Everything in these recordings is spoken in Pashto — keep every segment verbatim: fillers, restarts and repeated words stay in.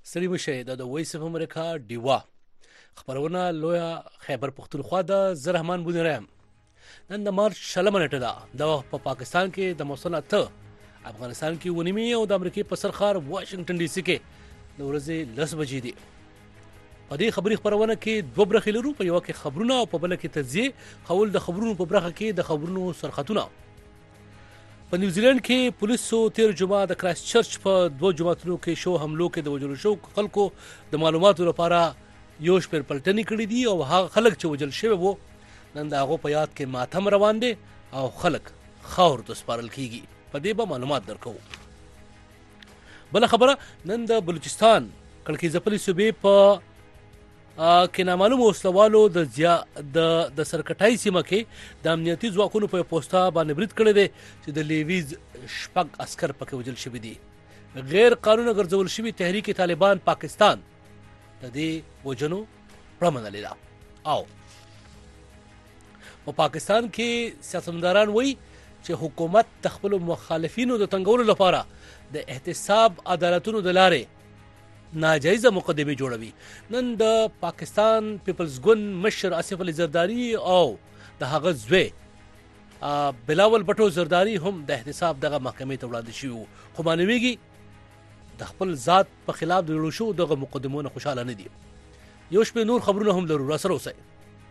ستړي مشئ دا د وایس اف امریکا ډیوا خبرونه لویه خیبر پختونخوا د زه رحمان بونیرایم. نن د مارچ شلمه نیټه ده. د په پاکستان کې د موسم اته، افغانستان کې ونیمې او د امریکې په سر ښار واشنگټن ډي سي کې د ورځې لس بجې دي. په دې خبري خبرونه کې دوه برخې لرو، په یوه کې خبرونه او په بله کې تجزیه خول د خبرونو په برخه کې د خبرونو سرخطونه. په نیوزیلند کې پولیسو تیر جمعه د کرایسټ چرچ په دوه جماعتونو کې شو حملو کې د وژل شو خلکو د معلوماتو لپاره یو شمېر پلټنې کړې دي او هغه خلک چې وژل شوي وو نن د هغو په یاد کې ماتم روان دی او خلک خاورو ته سپارل کیږي. په دې به معلومات درکوو. بله خبره، نن د بلوچستان کړکۍ ځپلې صوبې په کې نامعلومو وسلوالو د زیا د د سرکټای سیمه کې د امنیتي ځواکونو په پوسټا باندې برید کړی دی چې د لیویز شپږ عسکر پکې وژل شوي دي. غیر قانوني ګرځول شوي تحریک طالبان پاکستان د دې وژنو پړه منلې ده. او په پاکستان کې سیاستمداران وایي چې حکومت د خپلو مخالفینو د تنګولو لپاره د احتساب عدالتونو د لارې ناجایزه مقدمه جوړوي. نن د پاکستان پیپلز ګوند مشر آصف علي زرداری او د هغه زوی بلاول بټو زرداری هم د احتساب دغه محکمې ته وړاندې شوي، خو معلومیږي د خپل ذات په خلاف د جوړو شو دغه مقدمونه خوشاله نه دي. یو شپه نور خبرونه هم لرو، راسره اوسئ.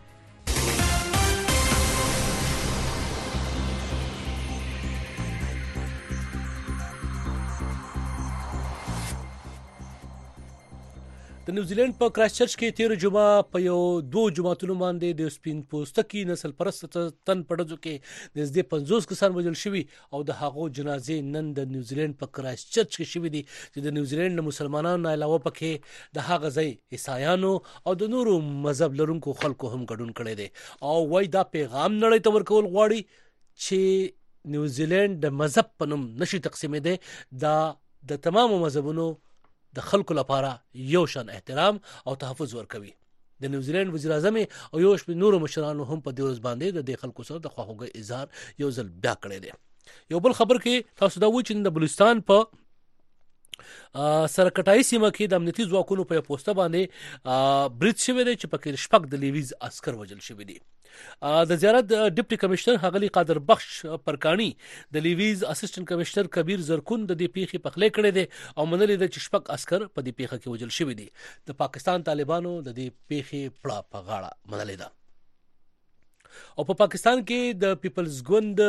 د نیوزیلند په کرایسټ چرچ کې تیر جمعه په یو دوه جماعتونو باندې د سپین پوستکي نسل پرست تن په ډزو کې نږدې پنځوس کسان وژل شوي او د هغو جنازې نن د نیوزیلند په کرایسټ چرچ کې شوي دي چې د نیوزیلند مسلمانانو نه علاوه پکې د هغه ځای عیسایانو او د نورو مذهب لرونکو خلکو هم ګډون کړی دی او وایي دا پیغام نړۍ ته ورکول غواړي چې نیوزیلند د مذهب په نوم نشي تقسیمېدی، دا د تمامو مذهبونو د خلکو لپاره یو شان احترام او تحفظ ورکوي. د نیوزیلند وزیر اعظم او یو شمېر نورو مشرانو هم په دې ورځ باندې د دې خلکو سره د خواخوږۍ اظهار یو ځل بیا کړی دی. یو بل خبر کې تاسو دا وایي چې د بلوچستان په سرکټای سیمه کې د امنیتي ځواکونو په پوسټه باندې برید شوی دی چې پکې شپږ د لیویز عسکر وژل شوي دي. د زیارت ډیپټي کمشنر ښاغلي قادر بخش پرکانی د لیویز اسسټنټ کمشنر کبیر زرکون د دې پیښې پخلی کړی دی او منلې ده چې شپږ عسکر په دې پیښه کې وژل شوي دي. د پاکستان طالبانو د دې پیښې پړه په غاړه منلې ده. او په پاکستان کې د پیپلز ګوند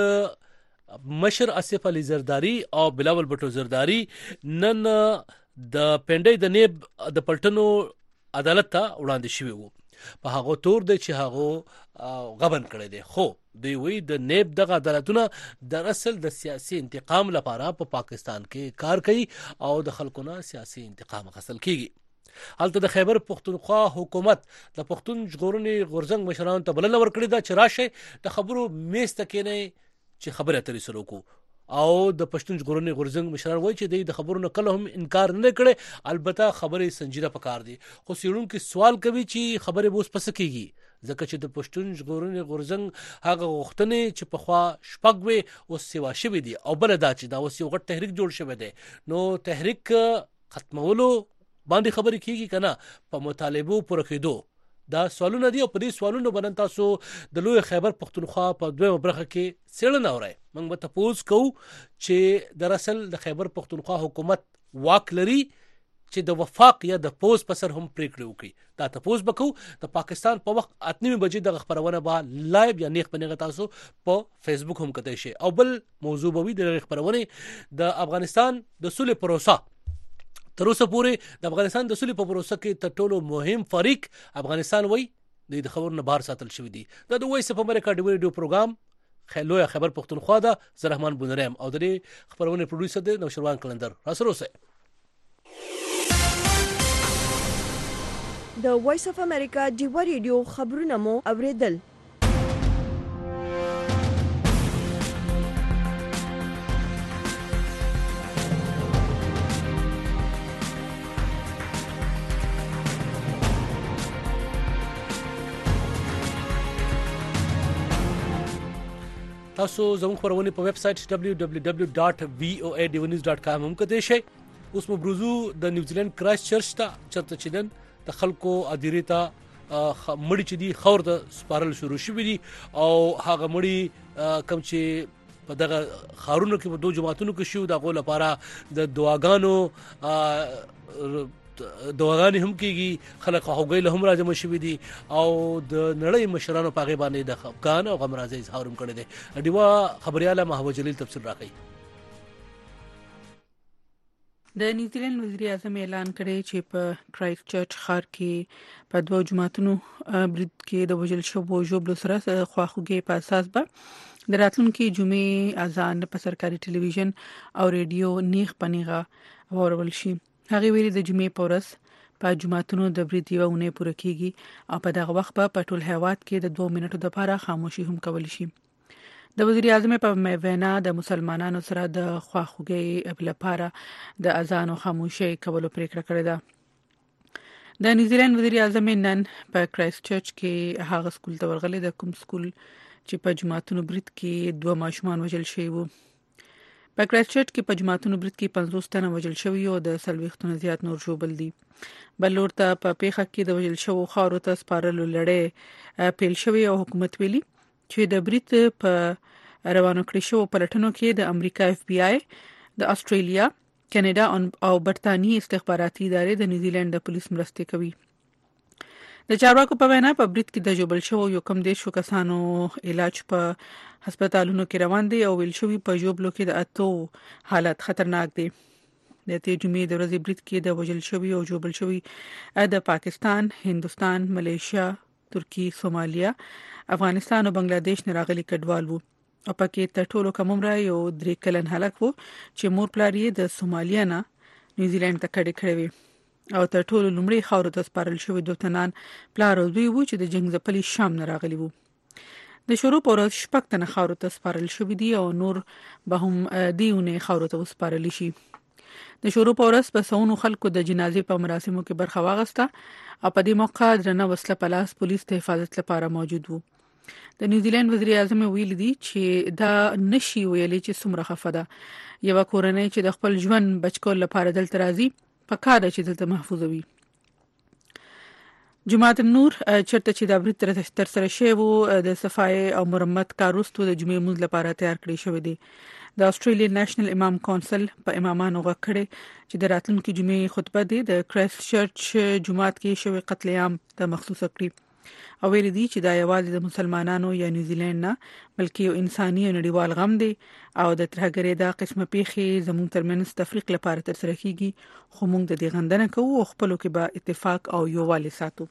مشر آصف علي زرداری او بلاول بټو زرداری نن د پنډۍ د نیب د پلټنو عدالت ته وړاندې شوي وو. په هغه تور دی چې هغه غبن کړی دی، خو دوی وایي د نیب دغه عدالتونه در اصل د سیاسي انتقام لپاره په پاکستان کې کار کوي او د خلکو نه سیاسي انتقام اخیستل کیږي. هلته د خیبر پختونخوا حکومت د پښتون ژغورنې غورځنګ مشرانو ته بلنه ورکړې ده چې راشئ د خبرو میز ته کښېنئ چې خبرې اترې سره وکړو. او د پښتون ژغورنې غورځنګ مشران وایي چې دوی د خبرو نه کله هم انکار نه کړي، البته خبرې سنجیده پکار دي. خو څېړونکي سوال کوي چې خبرې به اوس پسې کېږي، ځکه چې د پښتون ژغورنې غورځنګ هغه غوښتنې چې پخوا شپږ وې اوس سیوا شوي دي، او بله دا چې دا اوس یو غټ تحریک جوړ شوی دی. نو تحریک ختمولو باندې خبرې کېږي که نه په مطالبو پوره کېدو، دا سوالونه دي. او په دې سوالونو باندې تاسو د لوی خیبر پختونخوا په دویمه برخه کې څېړنه اورئ. موږ به تپوس کوو چې در اصل د خیبر پختونخوا حکومت واک لري چې د وفاق یا د پوز په سر هم پریکړې وکړي. دا تپوس به کوو. د پاکستان په وخت اته نیمې بجې دغه خپرونه به لایو یا نیغ په نیغه تاسو په فیسبوک هم کتلی شئ. او بل موضوع به وي د دغې خپرونې د افغانستان د سولې پروسه. تر اوسه پورې د افغانستان د سولې په پروسه کې تر ټولو مهم فریق افغانستان وایي دوی د خبرو نه بهر ساتل شوي دي. دا د وایس اف امریکا ډیو ریډیو پروګرام لویه خیبر پختونخوا ده. زه رحمان بونیرایم او د دې خپرونې پروډیوسر دی نوشروان کلندر. راسره اوسئ. د وایس اف امریکا ډیو ریډیو خبرونه مو اوریدل. تاسو زموږ خبرونه په ویب سټ دبلیو دبلیو دبلیو ډاټ وی او ای ډیو نیوز ډاټ کام هم کتلی شئ. اوس مبروزو د نیوزیلند کرایست چرچ ته چرته چدن د خلکو اديري ته مړی چې دی خور د سپارل شروع شوې دي او هغه مړی کم چې په دغه خارونو کې په دوه جماعتونو کې شو د غول لپاره د دعاګانو دعاګانې هم کېږي خلک هغوی له هم راځم شوې دي او د نړۍ مشرانو په غیبه باندې د خفقان او غم راځي اظهار هم کړی دی دیوا خبرياله محمد جلیل تفسیر راکړي د نیوزیلند وزیر اعظم اعلان کړی چې په کرایست چرچ ښار کې په دوه جماعتونو برید کې د وژل شوو ژوبلو سره خواخوږي په اساس به د راتلونکي جمعې اذان په سرکاري ټلویزیون او ریډیو نیغ پنیغه اورول شي. هغه ویلي د جمعې په ورځ په جماعتونو د برید یو نه پوره کیږي او په دغه وخت په ټول هیواد کې د دوه منټو لپاره خاموشي هم کول شي. د وزیر اعظم په وینا د مسلمانانو سره د خواخوږي لپاره د اذان او خاموشي کولو پریکړه کړې ده. د نیوزیلند وزیر اعظم نن په کرایست چرچ کې هغه سکول ته ورغلی د کوم سکول چې په جماعتونو برید کې دوه ماشومان وژل شوي وو. په کرایست چرچ کې په جماعتونو برید کې پنځوس تنه وژل شوي او د سلويختونو زیات نور ژوبل دي. بل ورته په پیښه کې د وژل شوو خارو ته سپارلو لړۍ پیل شوی او حکومت ویلي چې د برید په روانو کړی شو پلټنو کې د امریکا اف بی آی د استرالیا، کاناډا او برتانیې استخباراتي ادارې د نیوزیلند د پولیس مرستې کوي. د چارواکو په وینا په برید کې د جوبل شو یو کم دي شو کسانو علاج په هسپتالونو کې روان دي او ویل شوی په جوبلو کې د اتو حالت خطرناک دي. د تیر جمعې د ورځې برید کې د وژل شوی او جوبل شوی د پاکستان، هندستان، ملیشیا، ترکی، سومالیا، افغانستان او بنگلاديش نه راغلي کډوال وو او پکې تر ټولو کم عمر یو درې کلن هلک وو چې مور پلار یې د سومالیا نه نیوزیلند ته کډې کړې وي او تر ټولو لومړی خاور ته سپارل شوی دوه تنان پلار او دوی وو چې د جنگ ځپلي شام نه راغلي وو. د شروع پر شپږ تنه خاور ته سپارل شوی دي او نور به هم دیونه خاور ته سپارل شي. د شروع پر ورځ په سونو خلکو د جنازې په مراسمو کې برخه واغسته او په دې موقع درنه وسله پلاس پولیس ته حفاظت لپاره موجود وو. د نیوزیلند وزیر اعظم ویلي دي چې دا نشي ویلي چې څومره خفه ده. یو کورنۍ چې د خپل ژوند بچکول لپاره دلته راځي په کار چې دلته محفوظ وي. جماعت النور چرته چې د برید تر سره شوی وو د صفای او مرمت کاروستو د جمعې مونږ لپاره تیار کړی شوی دی. د استرالیا نېشنل امام کونسل په امامانو غکړي چې د راتلونکي جمعې خطبه دی د کرایست چرچ جماعت کې شوی قتل عام ته مخصوص کړی او ویل دي چې دا یوازې د مسلمانانو یا نیوزیلند نه بلکې یو انساني او نړیوال غم دی او د ترهګرۍ د قسمه پیښې زموږ ترمنځ تفریق لپاره تر سره کیږي خو موږ د دې غندنه کوو او خپلو کې به اتفاق او یووالی ساتو.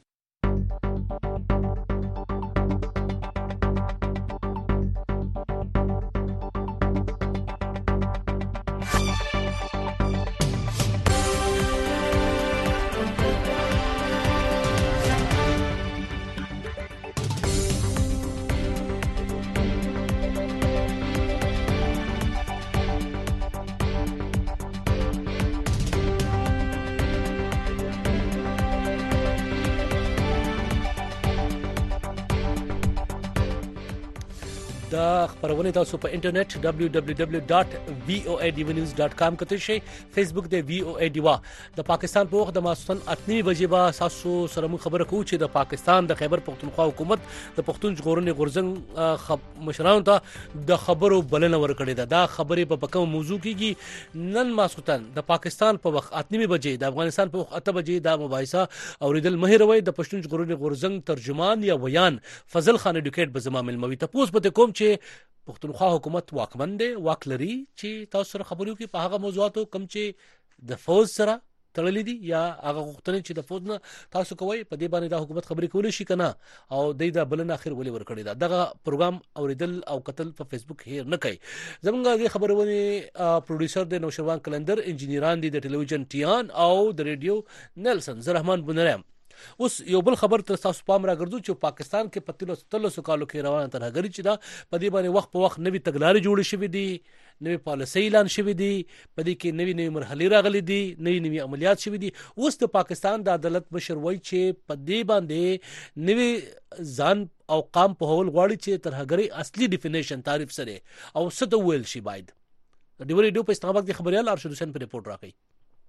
دا خبرونه تاسو په انټرنیټ دبلیو دبلیو دبلیو ډاټ وی او ای ډی نیوز ډاټ کام کته شي. فیسبوک دی وی او ای ډیوا. د پاکستان په وخت د ماسوتن اته بجې با تاسو سره مو خبره کوو چې د پاکستان د خیبر پختونخوا حکومت د پښتون ژغورنې غورځنګ مشرانو ته د خبرو بلنه ورکړې ده. دا خبرې په کوم موضوع کېږي نن ماسوتن د پاکستان په وخت اته بجې د افغانستان په وخت اته بجې د مباحثه اوریدل مهروي د پښتون ژغورنې غورځنګ ترجمان یا ویان فضل خان اډوکیټ به زما ملموي تاسو به کوم چې پښتونخوا حکومت واکمن دی واک لري چې تاسو سره خبرو کې په هغه موضوعاتو کم چې د فوز سره تړلې دي یا هغه غوښتنې چې د فوز نه تاسو کوي په دې باندې د حکومت خبرې کولې شي کنه او د دې بلنه اخر ولې ورکړی دا دغه پروګرام اوریدل او قتل په فیسبوک هیر نه کوي. زمونږ د خبرونه پروډوسر د نوشروان کلندر انجینیران دي د ټلویزیون ټیان او د ریډیو نیلسن زرحمان بنرام. اوس یو بل خبر تر تاسو پام راګرځو چې پاکستان کې پتلو ستلو سکالو کې روانه ترهګری چې دا په دې باندې وخت په وخت نوي تګلارې جوړې شوې دي نوي پالیسي اعلان شوې دي په دې کې نوي نوي مرحلې راغلي دي نوي نوي عملیات شوې دي. اوس د پاکستان د عدالت مشر وایي چې په دې باندې نوي ځان او قام په هول غواړي چې ترهګری اصلي ډیفینیشن تعریف سره او څه د ویل شي باید د ډیوري ډیو په استعمال د خبريال ارشد حسین په ریپورت راکړي.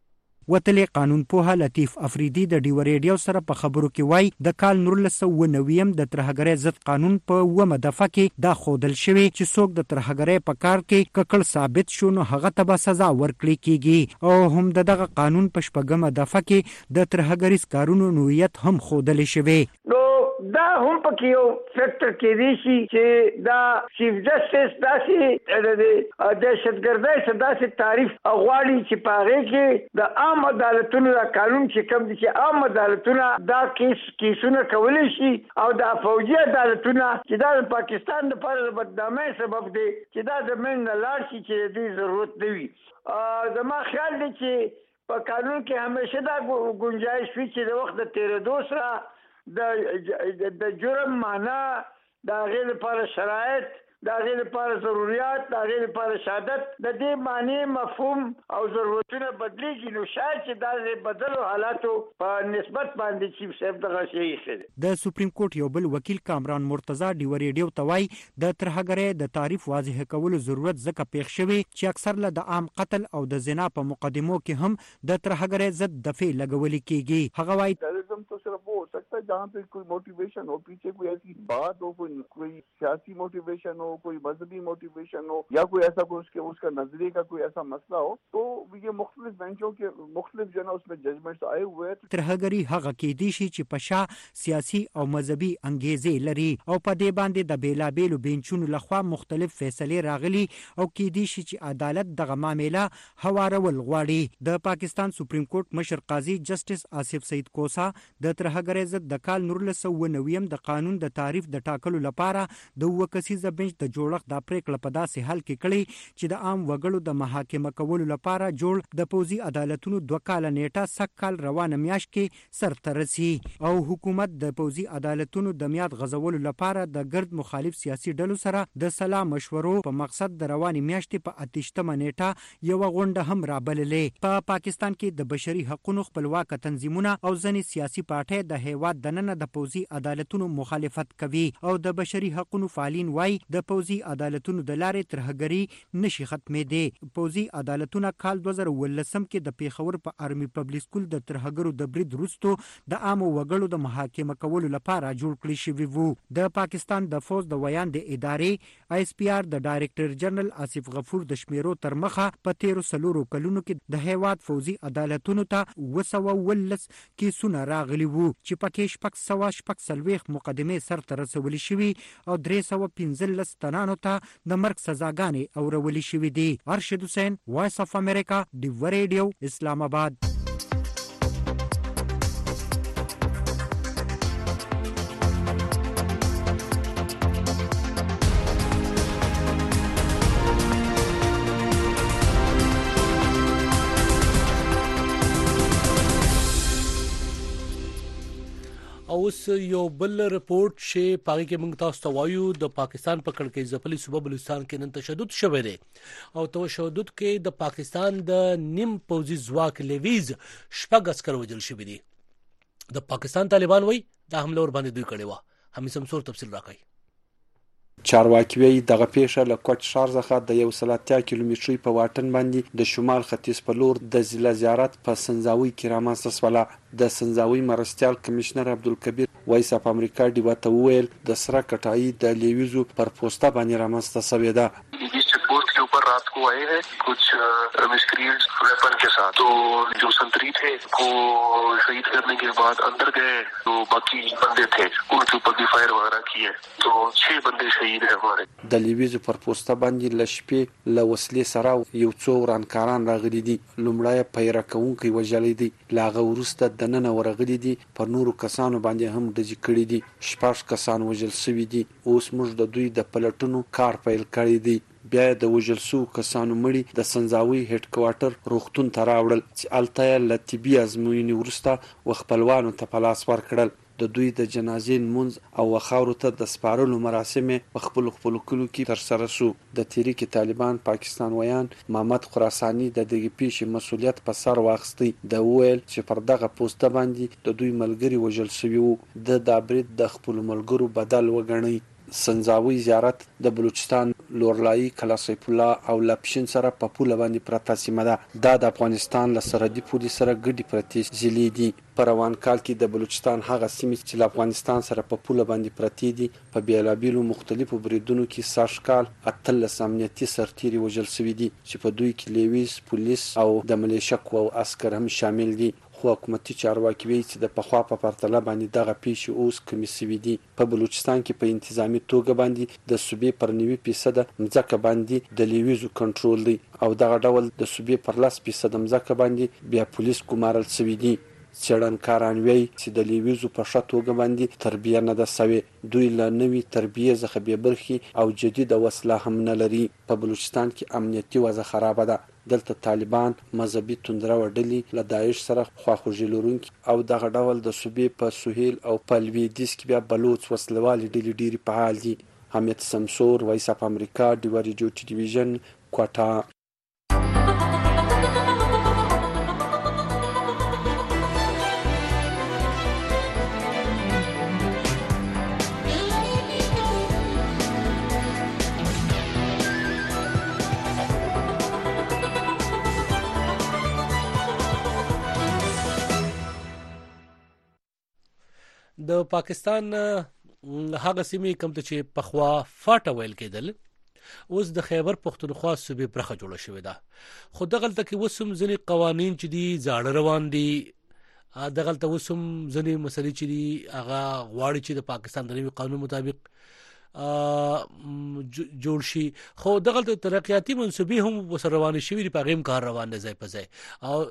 وتلې قانون پوها لطیف افریدي د ډیو ریډیو سره په خبرو کې وای د کال نولس سوه نوي د ترهګرۍ ضد قانون په اومه دفعه کې دا ښودل شوی چې څوک د ترهګرۍ په کار کې ککړ ثابت شو نو هغه ته به سزا ورکړي کیږي او هم دغه قانون په شپږمه دفعه کې د ترهګریز کارونو نوعیت هم ښودل شوی. دا هم پکې یو فیکټر کېدی شي چې دا چیف جسټس داسې د دهشتګردۍ څخه داسې تعریف غواړي چې په هغې کې د عام عدالتونو دا قانون چې کوم دي چې عام عدالتونه دا کیس کیسونه کولی شي او دا فوجي عدالتونه چې دا د پاکستان لپاره د بدنامۍ سبب دی چې دا د منځ نه لاړ شي چې د دې ضرورت نه وي. زما خیال دی چې په قانون کې همیشه دا ګنجایش وي چې د وخت د تېرېدو سره د د جرم معنا د هغې لپاره شرایط د هغې لپاره ضروریات د هغې لپاره شهادت د دې معنی مفهوم او ضرورتونه بدلیږي نو شاید چې دا بدلو حالاتو په نسبت باندې چیف صاحب دغه شی ایښی. د سپریم کورټ یو بل وکیل کامران مرتضی ډیو ریډیو ته وایي د ترهګرۍ د تعریف واضح کولو ضرورت ځکه پیښ شوی چې اکثر له د عام قتل او د زنا په مقدمو کې هم د ترهګرۍ ضد دفعې لګولې کیږي. هغه وایي टेररिज्म तो सिर्फ वो हो सकता है जहाँ पे कोई मोटिवेशन हो, पीछे कोई ऐसी बात हो, कोई कोई सियासी मोटिवेशन हो, कोई मजहबी मोटिवेशन हो या कोई ऐसा कोई उसके उसका नजरिए का कोई ऐसा मसला हो तो ये मुख्तलिफ बेंचों के मुख्तलिफ जो है उसमें जजमेंट्स आए हुए हैं. ترهګري هغه کېدی شي چې په شا سیاسي او مذهبي انګیزې لري او په دې باندې د بیلابېلو بینچونو لخوا مختلف فیصلې راغلي او کېدی شي چې عدالت دغه معامله هوارول غواړي. د پاکستان سپریم کورټ مشر قاضي جسټس آصف سعید کوسا د ترهګرۍ ضد د کال نولس سوه نوي د قانون د تعریف د ټاکلو لپاره د اووه کسیزه بنچ د جوړښت د پریکړه په داسې حال کې کړی چې د عام وګړو د محاکمه کولو لپاره جوړ د پوځي عدالتونو دوه کاله نیټه سږ کال روانه میاشت کې سرته رسي او حکومت د پوځي عدالتونو د میاد غځولو لپاره د ګرد مخالف سیاسي ډلو سره د سلا مشورو په مقصد د روانې میاشتې په اتشتمه نیټه یوه غونډه هم رابللې. په پاکستان کې د بشري حقوقو خپلواک تنظیمونه او ځینې سیاسي پارټۍ د هیواد دننه د پوځي عدالتونو مخالفت کوي او د بشري حقوقو فعالین وایي د پوځي عدالتونو د لارې ترهګري نشي ختمېدی. پوځي عدالتونه کال دوه زره اوولسم کې د پیښور په آرمي پبلک سکول د ترهګرو د برید وروسته د عامو وګړو د محاکمه کولو لپاره جوړ کړی شوي وو. د پاکستان د فوج د ویاندې ادارې آی اس پی آر د ډایرکټر جنرال آصف غفور د شمیرو تر مخه په تیرو څلورو کلونو کې د هیواد فوځي عدالتونو ته اوه سوه اوولس کیسونه راغلي وو چې پکې شپږ سوه شپږ څلوېښت مقدمې سرته رسولې شوي او درې سوه پنځلس تنانو ته د مرګ سزاګانې اورولې شوي دي. ارشد حسین، وایس اف امریکا، ډیو ریډیو، اسلام آباد. اوس یو بل رپورت چې پاګه کې موږ تاسو ته وایو د پاکستان په کړکۍ ځپلي صوبه بلوچستان کې نن تشدد شوی دی او تشدد کې د پاکستان د نیم پوځي ځواک لیویز شپږ عسكر وژل شوي دي. د پاکستان طالبان وایي دا حمله ور باندې دوی کړې و. همي سمسور تفصیل راکړي. چارواکي دغه پیښه له کوټ ښار څخه د یو سل اتیا کیلومترۍ په واټن باندې د شمال ختیځ په لور د ضلع زیارت په سنځاوي کې رامنځته شوله. د سنځاوي مرستيال کمشنر عبدالکبیر وایس اف امریکا ډیو ته وویل د سره کټایي د لیویزو پر پوسټه باندې رامنځته شوې ده. के ऊपर रात को आए हैं कुछ मिसक्रिएंट्स वेपन के साथ, तो जो संतरी थे वो शहीद करने के बाद अंदर गए, तो बाकी बंदे थे उनके ऊपर भी फायर वगैरह किए, तो छह बंदे शहीद हैं हमारे. د لیویزو پر پوسټه باندې لشپې له وسلې سره یو څو ورانکاران راغلي دي. لومړی پیره کوونکی وژلی دی، لاغه وروسته دننه ورغلي دي، پر نورو کسانو باندې هم ډزې کړي دي. شپږ کسان وژل شوي دي. اوس موږ د دوی د پلټونو کار پیل کړی دی. بیا د وژل شوو کسانو مړي د سنځاوي هډ کوارټر روغتون ته راوړل چې هلته له طبي ازموینې وروسته خپلوانو ته په لاس ورکړل. د دوی د جنازې لمونځ او خاورو ته د سپارلو مراسم په خپلو خپلو کلو کې ترسره شو. د تحریک طالبان پاکستان ویان محمد خراساني د دغې پیښې مسؤلیت په سر واخیستی. د ویل چې پر دغه پوسټه باندې د دوی ملګري وژل شوي وو. د دا برید د خپلو ملګرو بدل وګڼي. سنځاوي زیارت د بلوچستان لورلای کلاسیف الله او لپشن سره په پوله باندې پراته سیمه ده. دا د افغانستان له سرحدي پولې سره ګډي پرتې ضلعې دي. په روان کال کې د بلوچستان هغه سیمې چې له افغانستان سره په پوله باندې پرتې دي په بیلابیلو مختلفو بریدونو کې ساشکال اتلس امنیتي سرتیري وژل شوي دي چې په دوی کې لیویز، پولیس او د ملیشه قواو عسکر هم شامل دي. خو حکومتي چارواکي وایي چې د پخوا په پرتله باندې دغه پیښې اوس کمې شوي دي. په بلوچستان کې په انتظامی توګه باندې د صوبې پر نوي فیصده مځکه باندې د لیویزو کنټرول دی او دغه ډول د صوبې پر لس فیصده مځکه باندې بیا پولیس ګمارل شوي دي. څېړنکاران وایي چې د لیویزو په ښه توګه باندې تربیه نه ده سوې. دوی له نوي تربیې څخه بې برخې او جدیده وسله هم نه لري. په بلوچستان کې امنیتي وضع خرابه ده. دلته طالبان، مذهبي توندره ډلې له داعش سره خواخوږي لرونکي او دغه ډول د صوبې په سهیل او په لویدیځ کې بیا بلوچ وسلوالې ډلې ډېرې فعال دي. حمید سمسور، وایس اف امریکا، ډیوا ریډیو ټلویزیون، کوټه. د پاکستان هغه سیمې کوم ته چې پخوا فاټه ویل کېدل اوس د خیبر پختونخوا صوبې برخه جوړه شوې ده. خو دغلته کې وسم ځینې قوانین چې دي زاړه روان دي. دغلته وسم ځینې مسلې چې دي هغه غواړي چې د پاکستان د نوي قانون مطابق جوړ شي. خو دغلته ترقیاتي منصوبې هم وسره روانې شوې دي. په غیم کار روان دی ځای په ځای او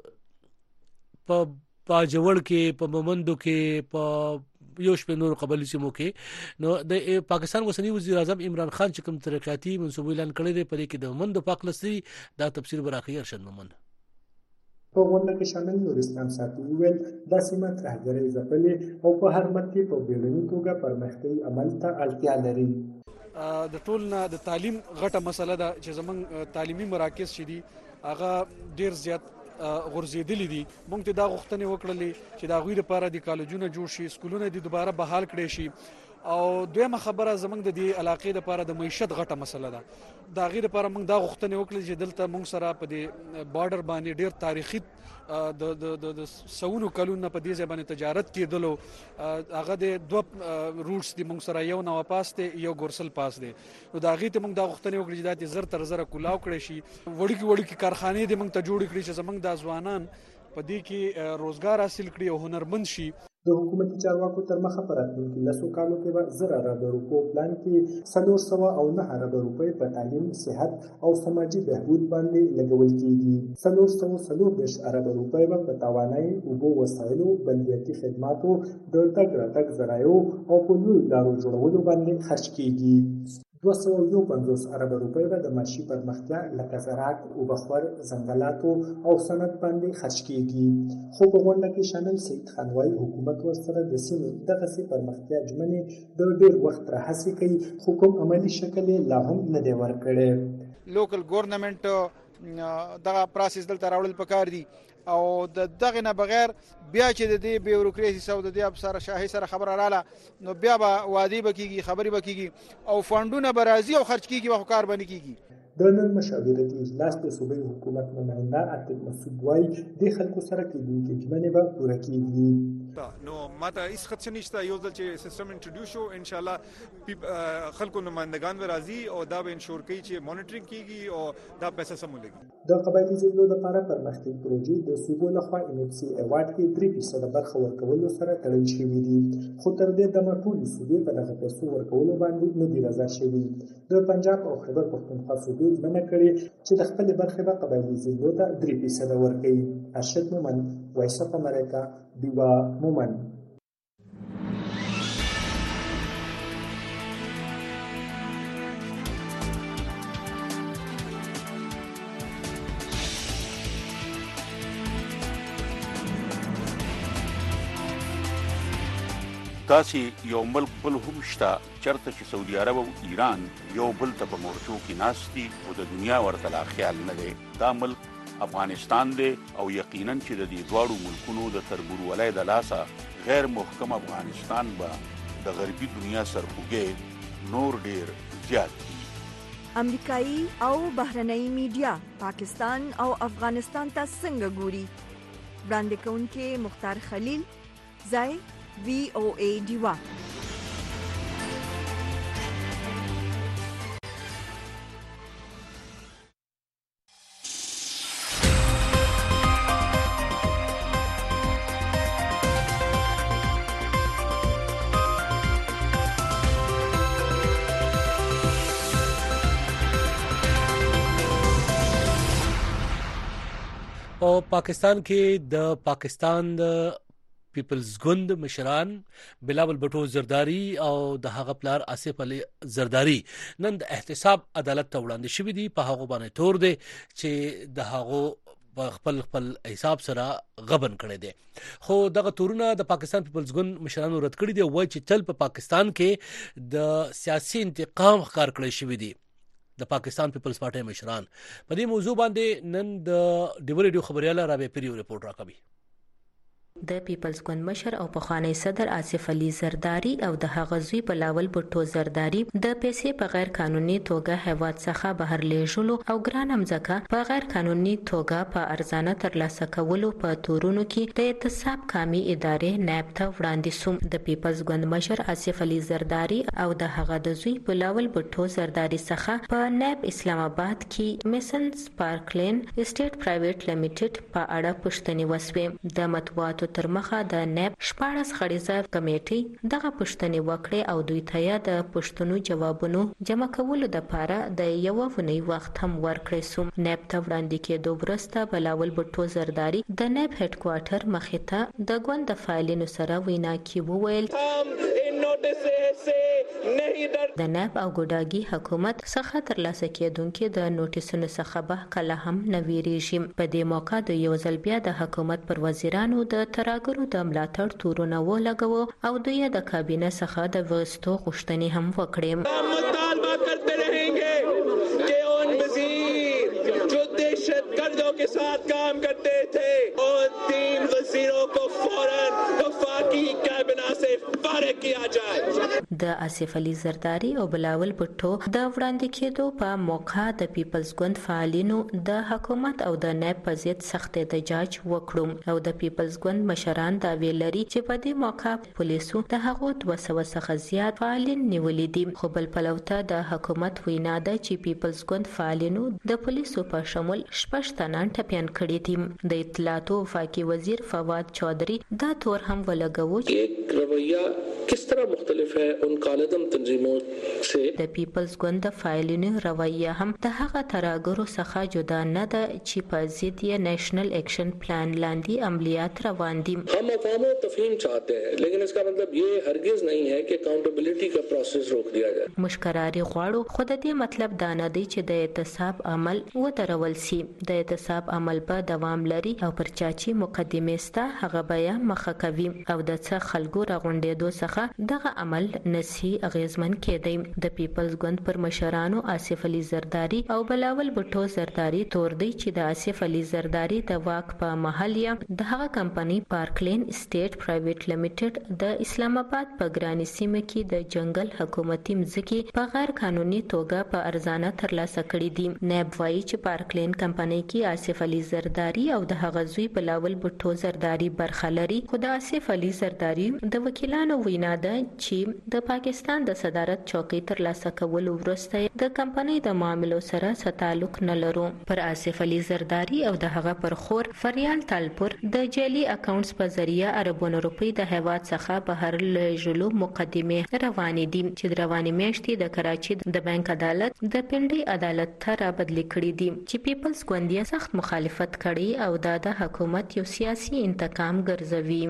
په پاجوړ کې، په مومندو کې، په یو شپه نور قبلي سیمو کې. نو د پاکستان اوسنی وزیر اعظم عمران خان چې کوم ترقیاتي منصوبې اعلان کړی دی په دې کې د مومندو پاکلسي دا تفسیر براخي ارشد مومند په غونډه کې شامل نورستان ساتي ویل دا سیمه ترهګرۍ ځپلې او په هر مد کې په بیړني توګه پرمختیايي عمل ته اړتیا لري. د ټول نه د تعلیم غټه مسله ده چې زمونږ تعلیمي مراکز چې دي هغه ډیر زیات غورځېدلي دي. موږ ته دا غوښتنې وکړلې چې د هغوی لپاره د کالجونه جوړ شي، سکولونه دې دوباره بحال کړی شي. او دویمه خبره زمونږ د دې علاقې لپاره د معیشت غټه مسله ده. د هغې لپاره موږ دا غوښتنې وکړلې چې دلته موږ سره په دې بارډر باندې ډېر تاریخي د د سونو کلونه په دې ځای باندې تجارت کېدلو. هغه د دوه روټس دي موږ سره، یو نوا پاس دی، یو ګورسل پاس دی. نو د هغې ته موږ دا غوښتنې وکړلې چې دا دې زر تر زره کولاو کړی شي. وړوکي وړوکي کارخانې دې موږ ته جوړې کړي چې زموږ دا ځوانان په دې کې روزګار حاصل کړي او هنرمند شي. د حکومتي چارواکو تر مخه په راتلونکي لسو کالو کې به زر اربه روپو پلان کې څلور سوه او نه اربه روپۍ په تعلیم، صحت او سماجي بهبود باندې لګول کېږي. څلور سوه څلور دېرش اربه روپۍ به په توانایي، اوبو وسایلو، بلدیاتي خدماتو، د تګ راتګ ذرایعو او په لویو لارو جوړولو باندې خرج کېږي. دوه سوه یو پنځوس اربه روپۍ به د معاشي پرمختیا لکه زراعت، اوبخور، ځنګلاتو او صنعت باندې خرج کېږي. خو په غونډه کې شامل سید خان وایي حکومت ورسره د سیمې دغسې پرمختیا ژمنې د ډېر وخت راهیسې کوي، خو کوم عملي شکل یې لا هم نه دی ورکړی. لوکل ګورنمنټ دغه پروسس دلته راوړل پکار دي او د دغه نه بغیر بیا چې د دې بیوروکراسي سره د دې افسر شاهي سره خبره رااله نو بیا به وادي بکیږي، خبري بکیږي او فاندونه به راځي او خرج کیږي او کار باندې کیږي. د نن مشاورتي اجلاس د صوبایي حکومت نماینده عتیق مسعود وایي د خلکو سره کېدونکې ژمنې به پوره کیږي. نو ماته هیڅ خدشه نشته. یو ځل چې سیستم انټروډیوس شو ان شاء الله خلکو نمائندگان به راځي او دا به انشور کوي چې مانیټرینګ کیږي او دا پیسې سم ولګي. د قبایلي ضلعو لپاره پرمختیايي پروژې د صوبو لخوا ان اف سي ایوارډ کې درې فیصده برخه ورکولو سره تړل شوي دي، خو تر دې دمه ټولې صوبې په دغه پیسو ورکولو باندې نه دي رضا شوي. د پنجاب او خیبر پښتونخوا صوبې ژمنه کړې چې د خپلې برخې به قبایلي ضلعو ته درې فیصده ورکوي. ارشد مومند، وایس اف امریکا، ډیوا مومند. داسې یو ملک بل هم شته چېرته چې سعودي عرب او ایران یو بل ته په مورچو کې ناست دي او د دنیا ورته لا خیال نه دی. دا ملک افغانستان دی او یقینا چې د دې دواړو ملکونو د تربورولۍ د لاسه غیر محکم افغانستان به د غربي دنیا سرخوږی نور ډیر زیات دي. امریکایي او بهرنۍ میډیا پاکستان او افغانستان ته څنګه ګوري؟ وړاندې کوونکی مختار خلیل، ځای وی او ای ډیوا. او پاکستان کې د پاکستان د پیپلز ګوند مشران بلاول بټو زرداری او د هغه پلار آصف علي زرداری نن د احتساب عدالت ته وړاندې شوی دي. په هغه باندې تور دي چې د هغه خپل خپل حساب سره غبن کړي دي. خو دغه تورونه د پاکستان پیپلز ګوند مشرانو رد کړي دي، وایي چې تل په پاکستان کې د سیاسي انتقام ښکار کړی شوی دي. د پاکستان پیپلز پارټي مشران په دې موضوع باندې نن د ډیو ریډیو خبرياله رابعه پیریو رپورټ راکوي. د پیپلز ګوند مشر او پخوانی صدر آصف علي زرداری او د هغه زوی بلاول بټو زرداری د پیسې په غیر قانوني توګه هیواد څخه بهر لیږلو او ګران امزکه په غیر قانوني توګه په ارزانه ترلاسه کولو په تورونو کې د احتساب کامي ادارې نیب ته وړاندې سوم. د پیپلز ګوند مشر آصف علي زرداری او د هغه د زوی بلاول بټو زرداری څخه په نیب اسلام آباد کې میسنز پارکلین اسټیټ پرایویټ لیمیټډ په اړه پوښتنې وسوې. د مطبوعاتو تر مخه د نیب شپاړس غړیزه کمیټې دغه پوښتنې وکړې او دوی ته د پوښتنو جوابونو جمع کولو لپاره د یو ونې وخت هم ورکړی سو. نیب ته وړاندې کېدو وروسته بلاول بټو زرداری د نیب هډ کوارټر مخې ته د ګوند د فعالینو سره وینا کې وویل د نیب او ګوډاګي حکومت څخه ترلاسه کېدونکو د نوټیسونو څخه به کله هم نه ویریږي. په دې موقع د یو ځل بیا د حکومت پر وزیرانو د تراګرو د ملاتړ تورونه ولګوو او دوی د کابینه څخه د وستو غوښتنې هم وکړې. مطالبه کرتے رہیں گے کہ ان وزیر جو دہشت گردوں کے ساتھ کام کرتے تھے اور تین وزیروں کو فوراً وفاقی کابینہ سے فارغ کیا جائے. د آصف علي زرداری او بلاول بټو د وړاندې کېدو په موقع د پیپلز ګوند فعالینو د حکومت او د نیب په ضد سخت احتجاج وکړو او د پیپلز ګوند مشران دا ویل لري چې په دې موقع پولیسو د هغو دوه سوه څخه زیات فعالین نیولې دي. خو بل پلو ته د حکومت وینا ده چې پیپلز ګوند فعالینو د پولیسو په شمول شپږ تنان ټپیان کړي دي. د اطلاعاتو وفاقي وزیر فواد چودھری دا تور هم ولګوو چې رویه کس طرح مختلف ہے ان کالدم تنظیموں سے. د پیپلز ګوند د فعالینو رویه هم د هغه تراګرو څخه جدا نه ده چې په ضد یې نیشنل ایکشن پلان لاندې عملیات روان دي. هم افهام و تفهیم چاہتے ہیں لیکن اس کا مطلب یہ هرگز نہیں ہے کہ اکاؤنٹیبلٹی کا پروسیس روک دیا جائے. مشکراری غواړو خو د دې مطلب دا نه دی چې د احتساب عمل ودرول شي. د احتساب عمل به دوام لري او پر چا چې مقدمه ستا هغه بیا مخه کوي او د څه خلکو راغونډېدو څخه دغه عمل نسی اغیزمن کېدی. د پیپلز ګوند پر مشرانو آصف علي زرداری او بلاول بټو زرداری تور دی چې د آصف علي زرداری د واک په محل یا د هغه کمپنی پارکلین اسټیټ پرایویټ لیمیټډ د اسلام آباد په ګرانی سیمه کې د جنگل حکومتي مځکې په غیر قانوني توګه په ارزانه ترلاسه کړې دي. نیب وایي چې پارکلین کمپنی کې آصف علي زرداری او د هغه زوی بلاول بټو زرداری برخه لري. خو د آصف علي زرداری د وکیلانو وینا ده چې د پاکستان د صدارت چوکۍ ترلاسه کولو وروسته د کمپنۍ د معاملو سره څه تعلق نه لرو. پر آصف علي زرداری او د هغه پر خور فریال تالپور د جعلي اکاونټس په ذریعہ اربونو روپۍ د هیواد څخه بهر لیږلو مقدمه روانې دي چې د روانې میاشتې د کراچي د بانک عدالت د پنډي عدالت ته رابدلي کړي دي چې پیپلز ګوند یې سخت مخالفت کړي او دا د حکومت یو سیاسي انتقام ګرځوي.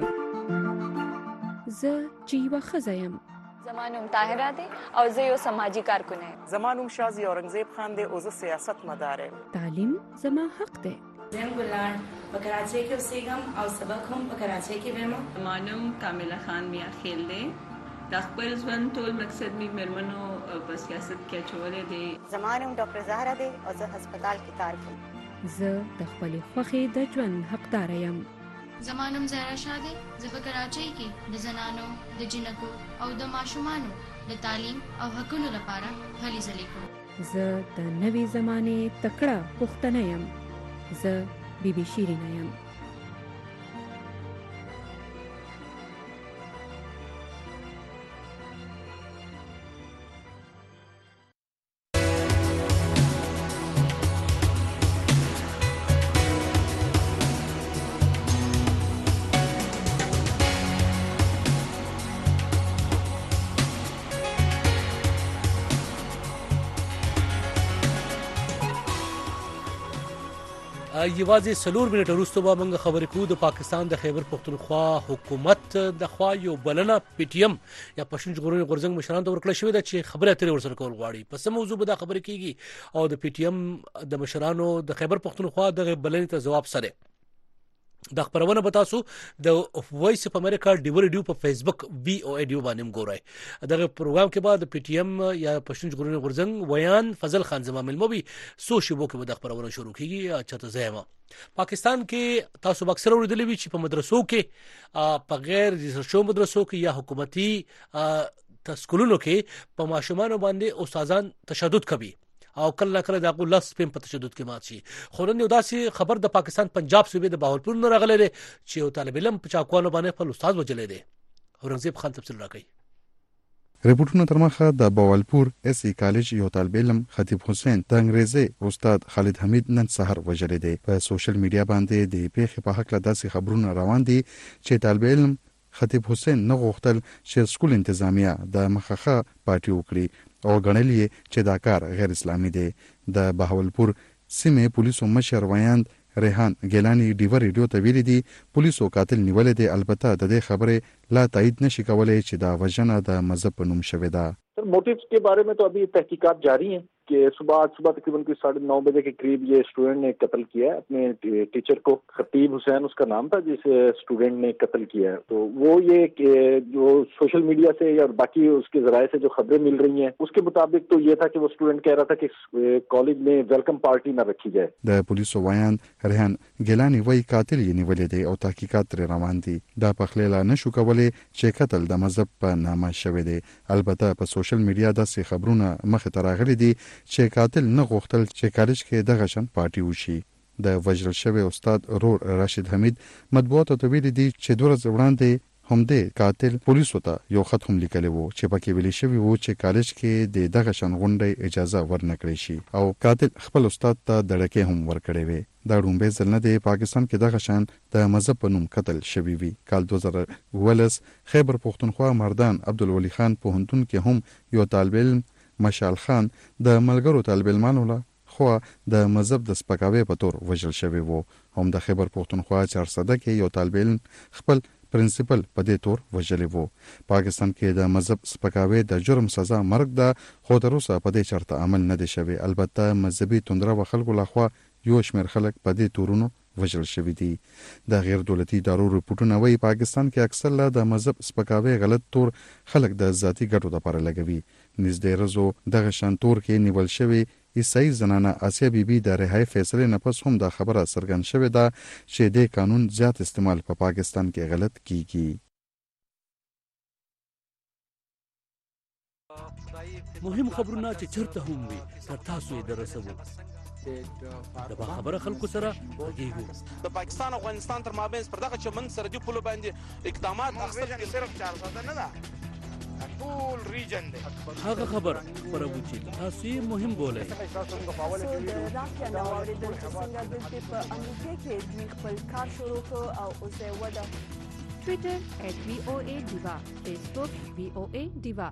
زه چې یوه ښځه یم. زما نوم طاهره دی او زه یو سماجي کارکن یم. زما نوم شازي اورنګزیب خان دی او زه سیاست مدار یم. تعلیم زما حق دی. زم ګلان په کراچۍ کې اوسېږم او سبق هم په کراچۍ کې وایم. زما نوم کامله خان میا خیل دی. د خپل ژوند ټول مقصد می مرمنو په سیاست کې اچولې دی. زما نوم ډاکټر زهرا دی او زه هسپتال کې کار کوم. زه د خپل خوښې د ژوند حقدار یم. زما نوم زهرا شاه دی. زه په کراچۍ کې د زنانو د جنکو او د ماشومانو د تعلیم او حقوقو لپاره هلې ځلې کوم. زه د نوې زمانې تکړه پښتنه یم. زه بي بي شیرینه یم. یوازې سلور منټه وروسته به موږ خبرې کوو د پاکستان د خیبر پختونخوا حکومت د خوا یو بلنه پی ټی ایم یا پښتون ژغورنې غورځنګ مشرانو ته ورکړل شوې ده چې خبرې اترې ورسره کول غواړي. په څه موضوع به دا خبرې کیږي او د پی ټی ایم د مشرانو د خیبر پختونخوا د بلنې ته جواب سره د خبرونه به تاسو د وایس اف امریکا ډیو ریډیو په فیسبوک وی او ای ډیو باندې ګورئ. دغه پروګرام کې بعد پی ټی ایم یا پښتون ژغورنې غورځنګ ویان فضل خان زما ملموبي سو شبو کې به د خبرونه شروع کیږي. چاته زما پاکستان کې تاسو به اکثر اوریدلې وي چې په مدرسو کې په غیر ریسرچو مدرسو کې یا حکومتي تسکولونو کې په ماشومان باندې استادان تشدد کوي او کله کله دا غو لاس پم په تشدد کې مات شي. خو نن یو داسې خبر د پاکستان پنجاب صوبې د باولپور نه راغلی دی چې یو طالب علم په چاقوانو باندې خپل استاد وجلې دی. اورنګزیب خان تفصیل راکړي. ریپورتونه تر مخه د باولپور اس ای کالج یو طالب علم خطیب حسین د انګریزي استاد خالد حمید نن سحر وجلې دی. په سوشل میډیا باندې د پیښې په حق له داسې خبرونه روان دي چې طالب علم خطیب حسین نه غوښتل چې سکول انتظامیه د مخخه پارټي وکړي او غنلې چې دا کار غیر اسلامي دی. د بهاولپور سیمه پولیسو مشر ویاند ریحان ګیلانی ډیو ریډیو ته ویلي دي پولیسو قاتل نیولې دي. البته د دې خبره لا تایید نشي کولای چې دا وژنه د مذهب په نوم شوې ده. मोटिव्स के बारे में तो अभी तहकीकात जारी हैं कि सुबह आज सुबह तकरीबन कोई साढ़े नौ बजे के करीब ये स्टूडेंट ने कत्ल किया है अपने टीचर को. खतीब हुसैन उसका नाम था जिस स्टूडेंट ने कत्ल किया है. तो वो ये जो सोशल मीडिया से या बाकी उसके जराए से जो खबरें मिल रही हैं उसके मुताबिक तो ये था कि वो स्टूडेंट कह रहा था कि कॉलेज में वेलकम पार्टी न रखी जाए. د پولیسو ویان ریحان ګیلانی وایي قاتل یې نیولې دی او تحقیقات ترې روان دي. دا پخلیلا نشو کولای چې قتل د مذهب په نامه شوی دی. البته په سوشل میډیا داسې خبرونه مخه ته راغلي دي چې قاتل نه غوښتل چې کالج کې دغه شان پارټي وشي. د وژل شوی استاد رور راشد حمید مطبوعاتو ته ویلي دي چې دوه ورځې وړاندې همدې قاتل پولیسو ته یو خط هم لیکلی وو چې پکې ویلي شوی وو چې کالج کې د دغه شان غونډې اجازه ورنکړي شي او قاتل خپل استاد ته دړکې هم ورکړې وي. دا ډومبه ځل نه دی پاکستان کې دغه شان د مذهب په نوم قتل شوی وي. کال دوه زره ولس خیبر پختونخوا مردان عبدالولي خان پوهنتون کې هم یو طالب علم مشال خان د ملګرو طالب علمانو له خو د مذهب د سپکاوي په تور وژل شوی وو. هم د خیبر پختونخوا چارسده کې یو طالب علم خپل پرنسپل په دې تور وژلی وو. پاکستان کې د مذهب سپکاوي د جرم سزا مرګ ده خو تر اوسه په دې چرته عمل نه دی شوی. البته مذهبي توندره و خلکو لخوا یو شمېر خلک په دې تورونو وژل شوي دي. د غیر دولتي ادارو رپورټونه وایي پاکستان کې اکثر له د مذهب سپکاوي غلط تور خلک د ذاتي ګټو لپاره لګوي. نږدې ورځو دغه شان تور کې نیول شوی عیسائی زنانه آسیا بیبي د رهایی فیصله نه پس هم دا خبره څرګند شوې ده چې د قانون زیات استعمال په پا پاکستان کې غلط کیږي. مهم خبرونه چې چرته هم وي تر تاسو یې درسوو. د با خبره خلکو سره غږیږو. د پاکستان او افغانستان تر مابین پر دغه چمن سرحدي پولو باندې اقدامات اخیستل صرف چار ساده نه ده ټول ریجن دی. هغه خبر خبرو چې تاسو یې مهم بولئ. سو د راکیا نو اوریدل چې څنګه دلته په امریکا کې دوی خپل کار شروع کړ او اوس یې وده. ټویټر ایٹ وی او ای دیوا، فیسبوک وی او ای دیوا.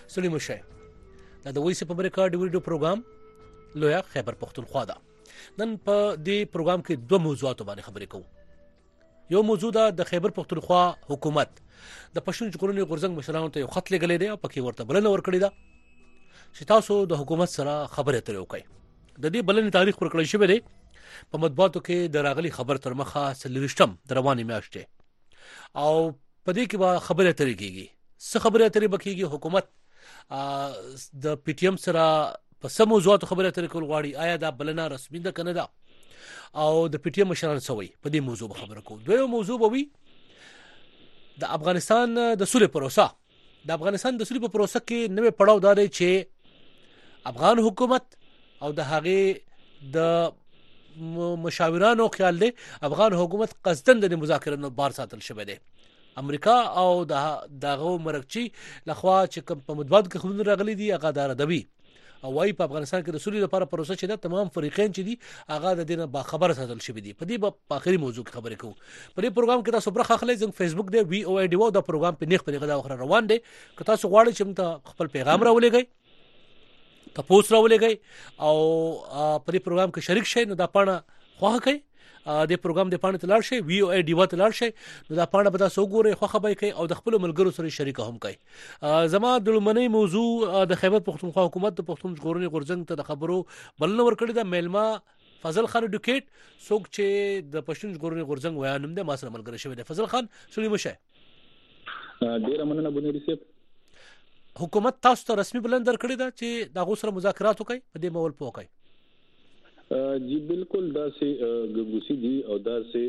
سړي مشه دا د وایس په امریکا د ویډیو پروګرام لویا خیبر پختونخوا ده. نن په دې پروګرام کې دوه موضوعات باندې خبرې کوو. یو موضوع ده د خیبر پختونخوا حکومت د پښتون ژغورنې غورځنګ مشرانو ته یو خط لګلې دی او پکې ورته بلنه ورکړې ده چې تاسو د حکومت سره خبرې اترې وکړئ. د دې بلنې تاریخ ورکړل شوی دی په مطبوعاتو کې د راغلي خبر تر مخه څلوېښتم د روانې میاشتې او په دې کې به خبرې اترې کېږي. څه خبرې اترې به کېږي؟ حکومت د پی ټی ایم سره په سم موضوعاتو خبرې اترې کول غواړي. آیا دا بلنه رسمي ده کنه ده او د پی ټی ایم مشران سوي په دې موضوع خبره کوو. دویم موضوع به وي د افغانستان د سولې پروسه. د افغانستان د سولې په پروسه کې نوې پړاو دا دی چې افغان حکومت او د هغه د مشاورانو خیال دی افغان حکومت قصدن د مذاکراتو بار ساتل شوی دی. امریکا او د دغه مرکچی لخوا چې کوم په مطبوعات کې خبرونه راغلي دي هغه دار دوی او وايي په افغانستان کې د سولې لپاره پروسه چې دا تمام فریقین چې دي هغه د دینه با خبره ساتل شوی دي. په دې په اخري موضوع کې خبرې کوو. په دې پروګرام کې تاسو برخه اخلئ. زموږ فیسبوک دی وی او ای ډی او دا پروګرام په نیخ په نیغه دا وخت روان دی. که تاسو غواړئ چې موږ خپل پیغام راولېږئ تاسو راولېږئ او په دې پروګرام کې شریک شئ نو دا پاڼه خوښه کړئ. د پروګرام د پاڼې تلار شي وی او ای ډی و تلار شي نو دا پاڼه به تاسو وګورئ خوښه به کوي او د خپل ملګرو سره شریک هم کوي. زما د لمنۍ موضوع د خیبر پختونخوا حکومت د پښتون ژغورنې غورځنګ ته د خبرو بلنه ورکړې ده. میلما فضل خان ډوکیټ څوک چې د پښتون ژغورنې غورځنګ ویانم ده ما سره ملګری شوی دی. فضل خان سړي مشه ډیره مننه بنوري صاحب. حکومت تاسو ته رسمي بلنه درکړې ده چې دا غو سره مذاکرات وکړي په دې مول پوکړي. جی بالکل دا سي ګوسی دي او دا سي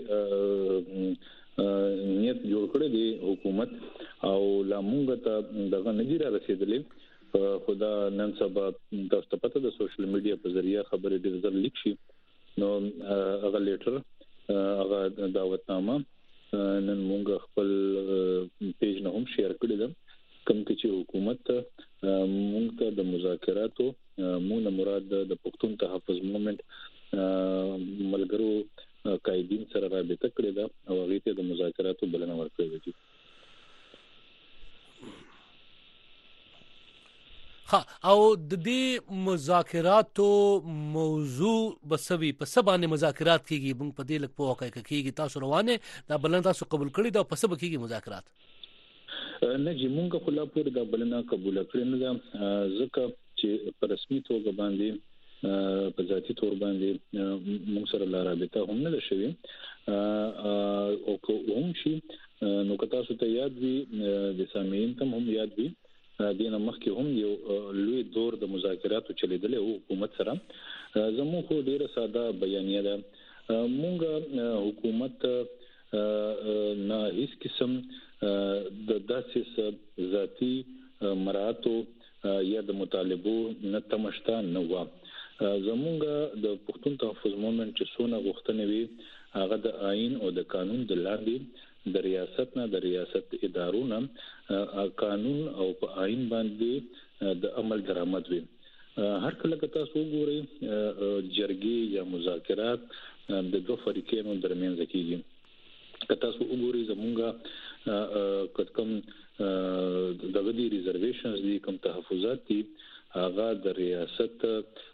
نیت جوړ کړی دی حکومت او لا مونږ ته دغه نجیره رسیدلې. خدا نن سبا د پته د سوشل میډیا په ذریعہ خبرې ډېر ځل لیک شي نو هغه لیټر هغه دعوتنامه نن مونږ خپل پیج نه هم شیر کړی ده کوم چې حکومت مونږ ته د مذاکراتو مونږ مراد د پښتون تحفظ موومېنټ ملګرو قائدین سره رابطه کړې ده او هغه ته د مذاکراتو بلنه ورکړې ده. ها او د دې مذاکراتو موضوع بسوي په سبانه مذاکرات کیږي موږ په دې لک په واقع کیږي تاسو روانه دا بلنه تاسو قبول کړی دا په سبا کیږي مذاکرات نه چې مونږ خلا پور د بلنه قبول کړی نه ځکه چې په رسمي توګه باندې په ذاتي تور باندې موږ سره لارابطه هم نه شوي او کوم شي نو که تاسو ته یاد وي د سامعین ته هم یاد وي دینه مخکې هم یو لوی دور د مذاکراتو چلیدل او حکومت سره زموږ خو ډیره ساده بیانیه ده. موږ حکومت نه هیڅ قسم د داسې ذاتي مراتو یا د مطالبو نه تمشتا نه و. زمونږ د پښتون تحفظ موومېنټ چې څونه غوښتنې وي هغه د آئین او د قانون د لاندې د ریاست نه د ریاست ادارو نه قانون او په آئین باندې د عمل درآمد وي. هر کله که تاسو وګورئ جرګې یا مذاکرات د دوه فریقونو ترمنځ کیږي. که تاسو وګورئ زمونږ کوم دغه دي ریزرویشنز دي کوم تحفظات دي هغه د ریاست د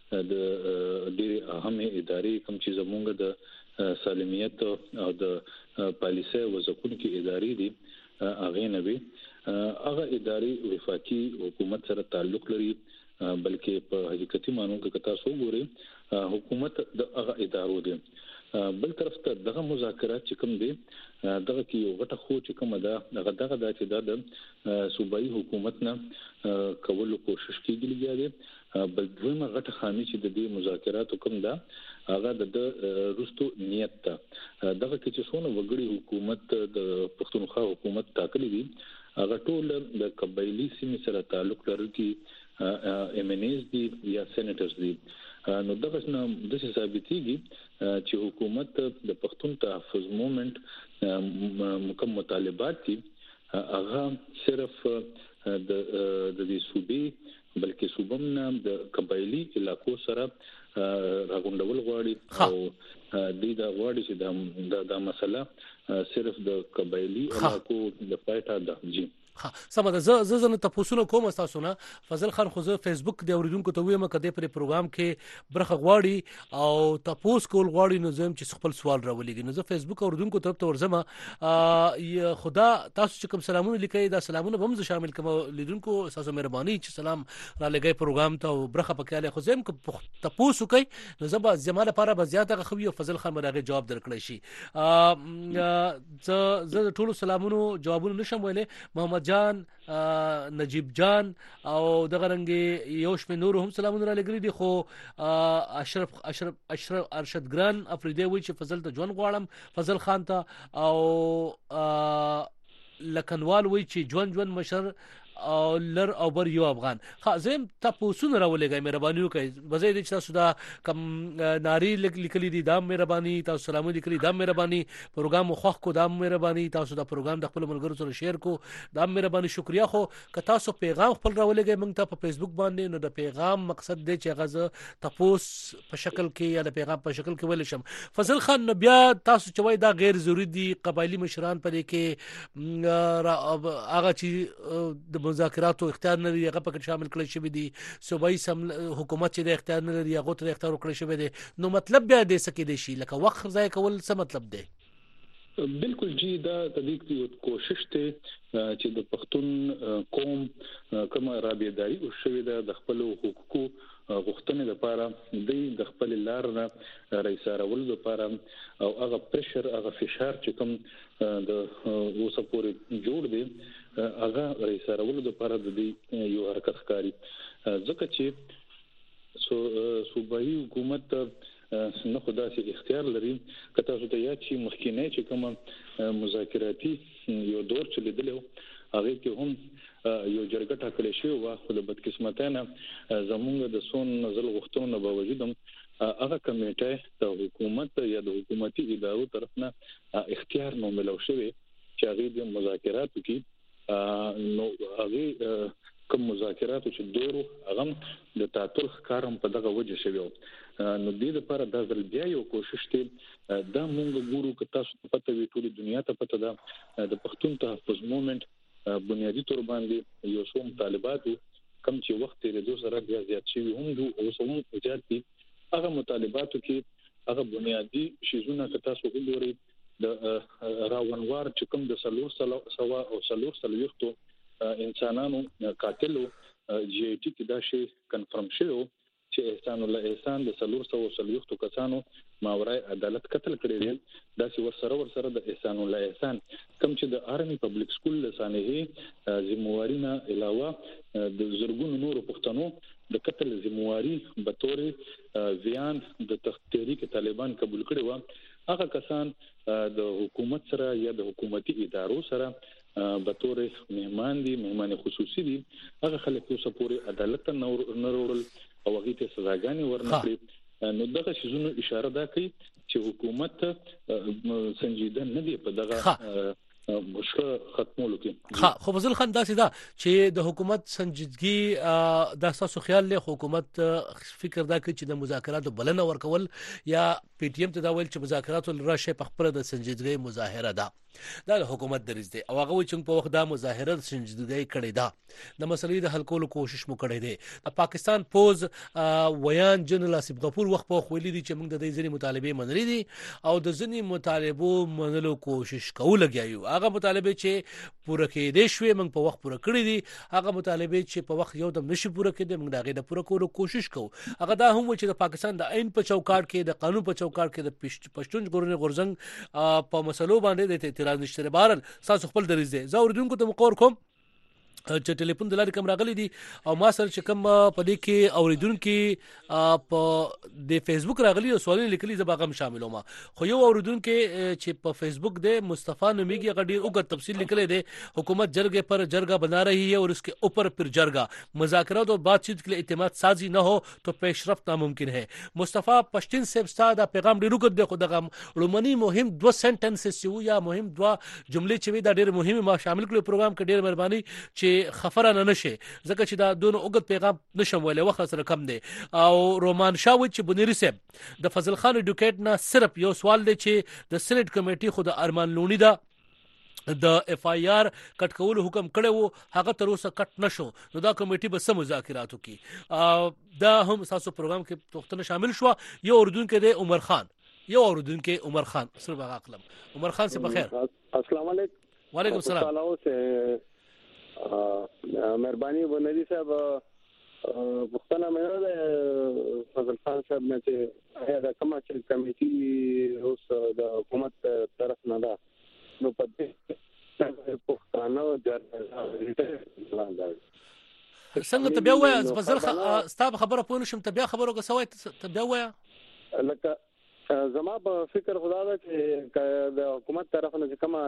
ډېر اهمه ادارې کوم چې زمونږ د سالمیت او د پالیسي وزکونکو ادارې دي هغه نه وي. هغه ادارې وفاقي حکومت سره تعلق لري بلکې په حقیقتي مانو کې تاسو وګورئ حکومت د هغه ادارو دي. بل طرف ته دغه مذاکرات چې کوم دي دغه کې یو غټه خو چې کوم ده دغه دغه د چې د صوبایي حکومت نه کول کوشش کیږي لګیږي. بل دویمه غټه خامي چې د دې مذاکراتو کوم ده هغه د روستو نیت ده. دغه کې چې څونه وګړي حکومت د پښتونخوا حکومت ټاکلي دي هغه ټول د قبایلی سیمې سره تعلق لري ایم ان ایز دي یا سېنیټرز دي. نو دغه نه د ثابتېږي چې حکومت د پښتون تحفظ موومېنټ مکمل مطالبات دي هغه صرف د د دې صوبې بلکې صوبم نه د قبایلی علاقو سره راغونډول غواړي او د دا غواړي چې دا د مسله صرف د قبایلی علاقو د پایټه ده. جی ها سم ده ز ز نه تاسو کوم تاسو نه فضل خان خو زه فیسبوک دی اوریدونکو ته وایم کده پر پروګرام کې برخه غواړي او تاسو کول غواړي نو زم چې خپل سوال راولېږي نو زه فیسبوک اوریدونکو طرف ته ورځم خدا تاسو چې کوم سلامونه لیکي دا سلامونه هم ز شامل کوم لیدونکو تاسو مهرباني چې سلام را لګي پروګرام ته برخه پکاله خو زم تاسو کوي نو زه به زماله لپاره به زیاته خوي او فضل خان مرغه جواب درکړی شي ز ز ټول سلامونه جوابونه نشم ویلې محمد جان نجیب جان او دغه رنګ یوش په نور هم سلامونه را لګري دي خو اشرف اشرف اشرف ارشد ګران افریدی وی چې فضل ته ژوند غواړم فضل خان ته او لکنوال وی چې ژوند ژوند مشر او لر او بر یو افغان خازم تاسو نه راولېږئ مهرباني وکړئ بزې دې تاسو دا کم ناری لیکلي دي دا مهرباني تاسو سلام لیکلي دا مهرباني پروګرام خوښ کو دا مهرباني تاسو دا پروګرام د خپل ملګرو سره شیر کو دا مهرباني شکریا خو که تاسو پیغام خپل راولېږئ موږ ته په فیسبوک باندې نو د پیغام مقصد دی چې غزه تاسو په شکل کې یا د پیغام په شکل کې ویل شم فضل خان بیا تاسو چوي دا غیر ضروری دي قبایلی مشران پرې کې هغه چې مذاکراتو اختیار نه لري هغه پکې شامل کړي شوی دي صوبایي حکومت چې د اختیار نه لري هغه ته اختیار کړی شوی دي نو مطلب بیا دې سکه دي شي لکه وخت ځای کول څه مطلب دی بالکل جی دا د دې کوشش ته چې د پښتون قوم کوم رابطداري او شوی د خپل حقوقو غوښتنې لپاره د خپل لار نه رئیسارول لپاره او هغه پرشر هغه فشار چې کوم د اوسه پورې جوړ دی هغه رئیسارول لپاره د دې یو حرکت ښکاری ځکه چې سو صوبایي حکومت نه خدا سي اختیار لري کته څه ته یا چې مخکینه چې کوم مذاکراتي یو دور چې لیدلو هغه کې هم یو جرګه ټاکل شوی و خو د بدقسمتانه زمونږ د سون نزل غوښتنو باوجود هم هغه کمیټه د حکومت یا د حکومتي ادارو طرفنه اختیار نو ملو شوی چې هغه د مذاکراتو کې نو هغه کوم مذاکراتو چې دورو هغه د تعطل ښکارم په دغه وجه شوی نو د دې لپاره د ځل بیا یو کوشش ته دا مونږ ګورو که تاسو په پته وی ټول دنیا ته پته ده د پښتون تحفظ موومېنټ بنیادی تور باندې یو څو مطالبات کم چې وخت لري د سره بیا زیات شي هم دو او سمو ایجاد دي هغه مطالباتو کې هغه بنیادی شیزونه که تاسو وګورئ د راونوار چې کوم د سلور سوا او سلور سلويختو انسانانو قاتلو جی ای ټی کې دا شی کنفرم شوی چې احسان الله احسان د سلور سو سلويختو کسانو ماورای عدالت قتل کړی دی دا چې ورسره ورسره د احسان الله احسان کوم چې د آرمي پبلک سکول لسانه ذمہواری نه علاوه د زرګونو نورو پښتنو د قتل ذمہواری به تور ویان د تحریک طالبان قبول کړي و هغه کسان د حکومت سره یا د حکومتي ادارو سره به تور مهمان دي مهمان خصوصي دي هغه خلک اوسه پورې عدالت نه وروړل او هغه ته سزاګانې ورنکړي نو دغه شیزونو اشاره ده کوي چې حکومت سنجیده نه دی په دغه مشکل ختمولو کې ها خو فضل خان داسې دا چې د حکومت سنجیدګي د اساسو خیال له حکومت فکر دا کوي چې د مذاکراتو بلنه ورکول یا پی ټی ایم ته دا ویل چې مذاکراتو راشه په خپل د سنجیدګي مظاهره ده دا د حکومت دریځ دی او هغه چې په وخت دا مظاهره سنجیدګي کړي ده د مسلې د حل کولو کوشش مو کړی دی د پاکستان پوز ویان جنرال اسف غفور وخت په خویلی دي چې موږ د دې ځینې مطالبه منلې دي او د ځینې مطالبو منلو کوشش کوو لګیایو هغه مطالبه چې پوره کېدې شوې موږ په وخت پوره کړې دي هغه مطالبه چې په وخت یو دم نشي پوره کېدې موږ دغه د پوره کولو کوشش کوو هغه دا هم چې د پاکستان د عین په چوکاټ کې د قانون په چوکاټ کې د پښتون ګورنر غورزنګ په مسلو باندې د اعتراض نشته بارل تاسو خپل دریځ دی زه اوریدونکو ته مقور کوم چې ټلیفون د لارې کوم راغلي دي او ما سره چې کوم په دې کې اوریدونکو په د فیسبوک راغلي او سوالونه لیکلي زه باغم شاملوم خو یو اوریدونکو چې په فیسبوک د مصطفی نومیږي غډي او تفصیل لیکلي دي حکومت جرګه پر جرګه بنا رہی ہے اور اس کے اوپر پھر جرګه مذاکرات اور بات چیت کے لیے اعتماد سازی نہ ہو تو پیشرفت ناممکن ہے مصطفی پشتین سے استاد پیغام ډیرو کړ د خدغه لومنی مهم دو سنټنسز چې یا مهم دوا جملې چې دا ډیر مهمه ما شامل کړو پروګرام کې ډیر مهرباني چې خفره نه نشي ځکه چې دا دونه اوږد پیغام نشم ویلې وخت سره کم دی او رومان شاوت چې بنيري صاحب د فضل خان اډوکیټ نه صرف یو سوال دی چې د سېنات کمیټي خو د ارمان لونی دا د اف آی آر کټ کول حکم کړی وو هغه تر اوسه کټ نشو نو دا کمیټي به سم مذاکراتو کې دا هم تاسو پروګرام کې پښتنه شامل شو یو اردن کې د عمر خان یو اردن کې عمر خان سره بغا قلم عمر خان سے بخیر السلام علیکم وعلیکم السلام تعالی سے مهرباني ونادي صاحب پښتنه مې ده فضل خان صاحب نه چې آیا دا کومه چې کمیټي اوس د حکومت طرف نه ده نو پدې پښتانه څنګه ته بیا وای فضل ستاب خبره پوه نشم ته بیا خبرو کوي ته بیا وای لکه زما په فکر خدا دا چې د حکومت طرف نه کومه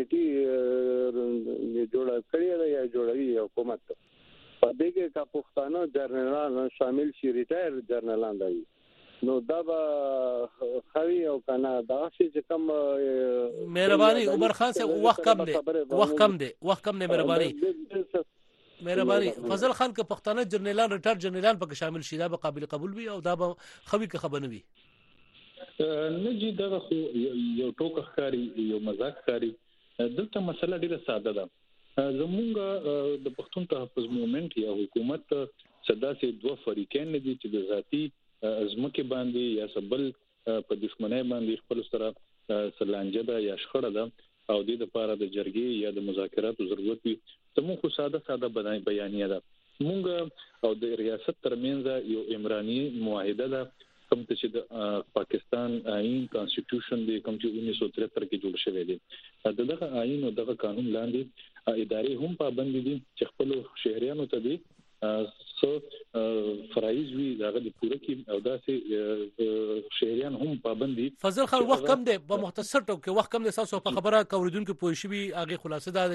کمیټي جوړه کړې ده یا جوړوي حکومت په دې کې کا پښتانه جرنرال شامل شي ریټایر جرنرالان دی نو دا به خوي او کنه دا چې کوم مهرباني عمر خان سے وخت کم دی وخت کم دی وخت کم دی مهرباني مهرباني فضل خان که پښتانه جرنرالان ریټایر جرنرالان پکې شامل شي دا به قابل قبول وي او دا به خوي که خبر نه وي نه جی دا خو یو ټوک ښکاری یو مزاق ښکاری دلته مسله ډیره ساده ده زمونږ د پښتون تحفظ موومېنټ یا حکومت صدا سي دوه فریقین دي چې د ذاتی ازمکه باندې یا سبل په دښمنۍ باندې خپل سره سلانجه ده یا شخړه ده او د لپاره د جرګې یا د مذاکراتو ضرورت وي تمو خو ساده ساده بیانیه ده مونږ او د ریاست ترمنځ یو عمرانی معاهده ده کوم چې د پاکستان آئین کانسټیټیوشن دی کوم چې انیس سو ترهتر کې جوړ شوی دی دغه آئین او دغه قانون لاندې ادارې هم پابند دي چې خپل شهريانو ته دي سو فرایز وی دغه د پوره کې او داسې شهريان هم پابند دي فضل خان وخت کم دی په مختصر ټکو کې وخت کم دی تاسو په خبره کوریدونکو پوه شي هغه خلاصه ده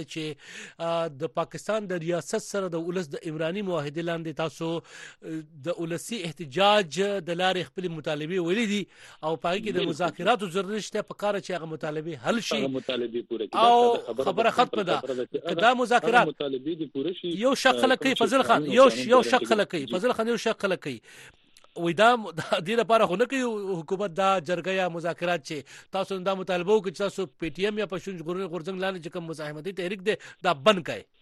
چې د پاکستان د ریاست سره د ولس د عمرانی معاهده لاندې تاسو د ولسی احتجاج د لارې خپل مطالبه ویلي دي او پای کې د مذاکراتو ضرورت شته په کار چې هغه مطالبه حل شي مطالبه پوره او خبره ختمه ده کدا مذاکرات مطالبه دي پوره شي یو شخص لکه فضل خان یو یو شق خلک فضل خان یو شق خلک وې دا د لپاره خو نه کوي حکومت دا جرګه یا مذاکرات چې تاسو دا مطالبه وکړي چې تاسو پی ټی ایم یا پښتون غورځنګ لاندې چې کوم مزاحمتي تحریک دی دا بند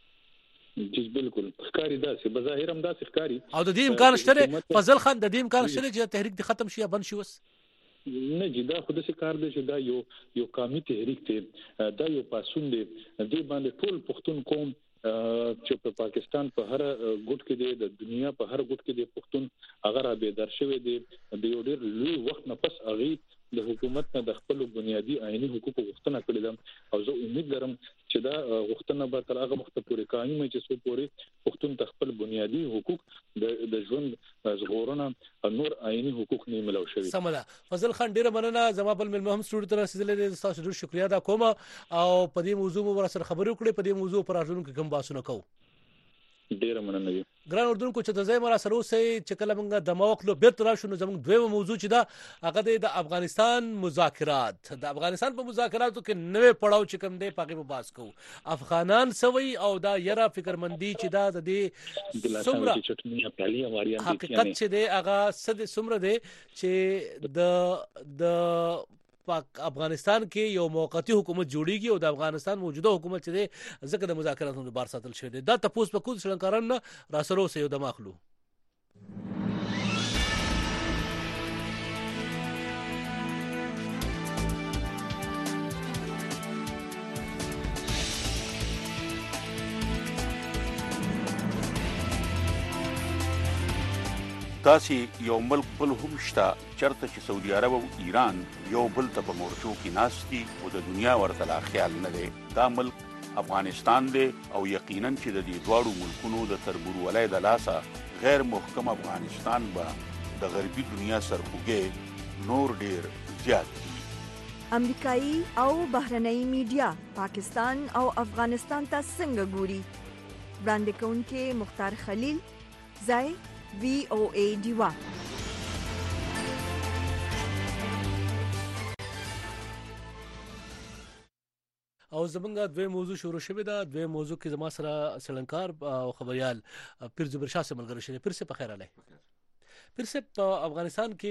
کړي جی بالکل ښکاری دا چې بظاهر هم دا ښکاری او د دې امکان شته فضل خان د دې امکان شته چې تحریک د ختم شي یا بند شي وس نه جدا خود څه کار دی چې دا یو یو قومي تحریک دی دا یو پاسون دی د باندې ټول پښتون قوم چې په پاکستان په هر ګوټ کې دی د دنیا په هر ګوټ کې دی پښتون هغه را به درشوي دی د یو ډېر لوی وخت نه پس هغه د حکومت نه د خپل بنیادی آئینی حقوقو غوښتنه کړې ده او زه امید لرم چې دا غوښتنه به تر هغه وخت پورې قائم وي چې څو پورې پښتون د خپل بنیادی حقوق د د ژوند ژغورنه نور آئینی حقوق نه ملو شوی سمدا فضل خان ډیره مننه زما بل مل مهم سټوډیو تر رسیدلې تاسو ډیر شکریا دا کوم او په دې موضوع مو سره خبرې وکړې په دې موضوع پر راځونکو کې کوم باسونه کوو ډیره مننه ګران اردوونکو چې د ځای مرا سره اوسې چې کله موږ د موکلو بیرته راشو نو زموږ دویمه موضوع چې دا هغه د افغانستان مذاکرات د افغانستان په مذاکراتو کې نوې پړاو چې کوم دی پاکي په باس کو افغانان سوي او دا یرا فکرمندي چې دا د دې سمره حقیقت چې دی هغه صد سمره دی چې د د پاک افغانستان کې یو موقتی حکومت جوړیږي او د افغانستان موجوده حکومت چې دی ځکه د مذاکراتو د بار ساتل شوی دی دا تاسو په کوم شلنکاران را سره اوسې د ماخلو تاسو یو ملک بل هم شته چرته چې سعودي عرب او ایران یو بل ته په مورچو کې ناشتي او د دنیا ورته لا خیال نه دی دا ملک افغانستان دی او یقینا چې د دې دواړو ملکونو د تربور ولای د لاسه غیر محکم افغانستان به د غربي دنیا سرخوږی نور ډیر زیات امریکایي او بهرنۍ میډیا پاکستان او افغانستان ته څنګه ګوري وړاندې کوونکې مختار خلیل ځای وی او ای ډیوا او زمونږ دوی موضوع شروع شوه دا دوی موضوع کې زما سره سلنکار او خبريال پیر زبر شاه سره ملګری شوی پیر څه په خیر اله پیر څه په افغانستان کې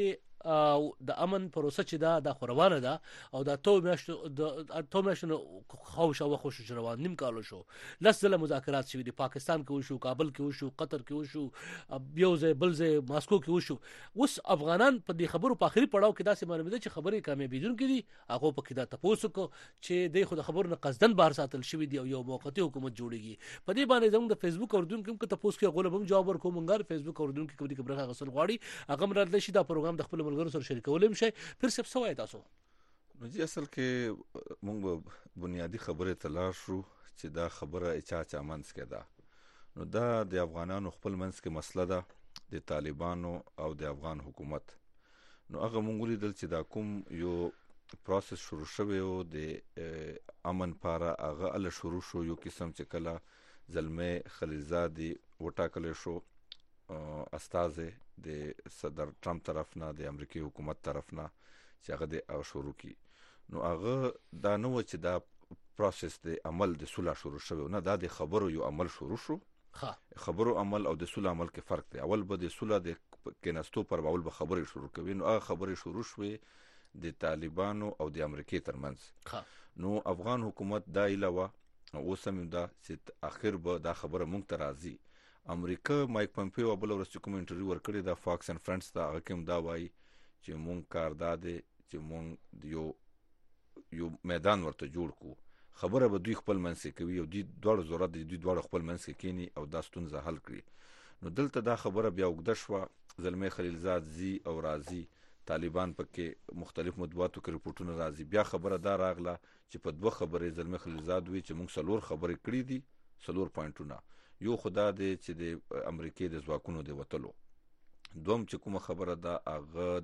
د امن پروسه چې دا د خوروانه ده او دا تو میاشتو د تو میاشتو خوش او خوش روان نیم کالو شو لس ځله مذاکرات شوي دي پاکستان کې وشو کابل کې وشو قطر کې وشو یو ځای بل ځای ماسکو کې وشو اوس افغانان په دې خبرو په اخري پړاو کې داسې معلومه ده چې خبرې کامیابیدونکې دي هغه په کې دا تاسو کو چې د خود خبرو نه قصدن بهر ساتل شوی دی او یو موقتی حکومت جوړیږي په دې باندې زموږ د فیسبوک اوردونکو کې تاسو کې غوړم هم جواب ورکوم مونږه فیسبوک اوردونکو کې د برخه غسل غواړي هغه مراد شي دا پروګرام د خپل ملګرو سره شریکولم شي پھر سب سوای تاسو نو جی اصل کې مونږ بنیادی خبره تلاش شو چې دا خبره اچا چا منځ کې ده نو دا د افغانانو خپل منځ کې مسله ده د طالبانو او د افغان حکومت نو هغه مونږ لیدل چې دا کوم یو پروسس شروع شوی او د امن پاره هغه ال شروع شو یو قسم چې کله زلمه خلیلزادی وټاکل شو استاذ د صدر ټرمپ طرف نه د امریکای حکومت طرف نه چې هغه د شروع کی نو هغه دا نو چې دا پروسس د عمل د صلح شروع شوی نه دا د خبرو یو عمل شروع شو ها خبرو عمل او د صلح عمل کې فرق دی اول به د صلح د کیناستو پر اول به خبرې شروع کوي نو هغه خبرې شروع شوې د طالبانو او د امریکای ترمنځ نو افغان حکومت دا علاوه اوس هم دا چې اخر به دا خبره مونږ ته راځي امریکا مایک پمپیو بل ورځ کوم انټرویو ورکړی دا فاکس اینڈ فرندز ته هغه کوم دا وایي چې مونږ کار داده چې مونږ یو یو میدان ورته جوړ کو خبره به دوی خپل منځ کوي او دوی دوړ ضرورت دوی دوړ خپل منځ کینی او دا ستونزه حل کړي نو دلته دا خبره بیا وګد شو زلمه خلیلزاد زی او رازی طالبان پکې مختلف مطبوعاتو کې رپورټونه راځي بیا خبره دا راغله چې په دوه خبرې زلمه خلیلزاد وی چې مونږ څلور خبرې کړې دي څلور پوینټونه یو خدا دې چې د امریکای د ځواکونو د وټلو دوم چې کومه خبره ده هغه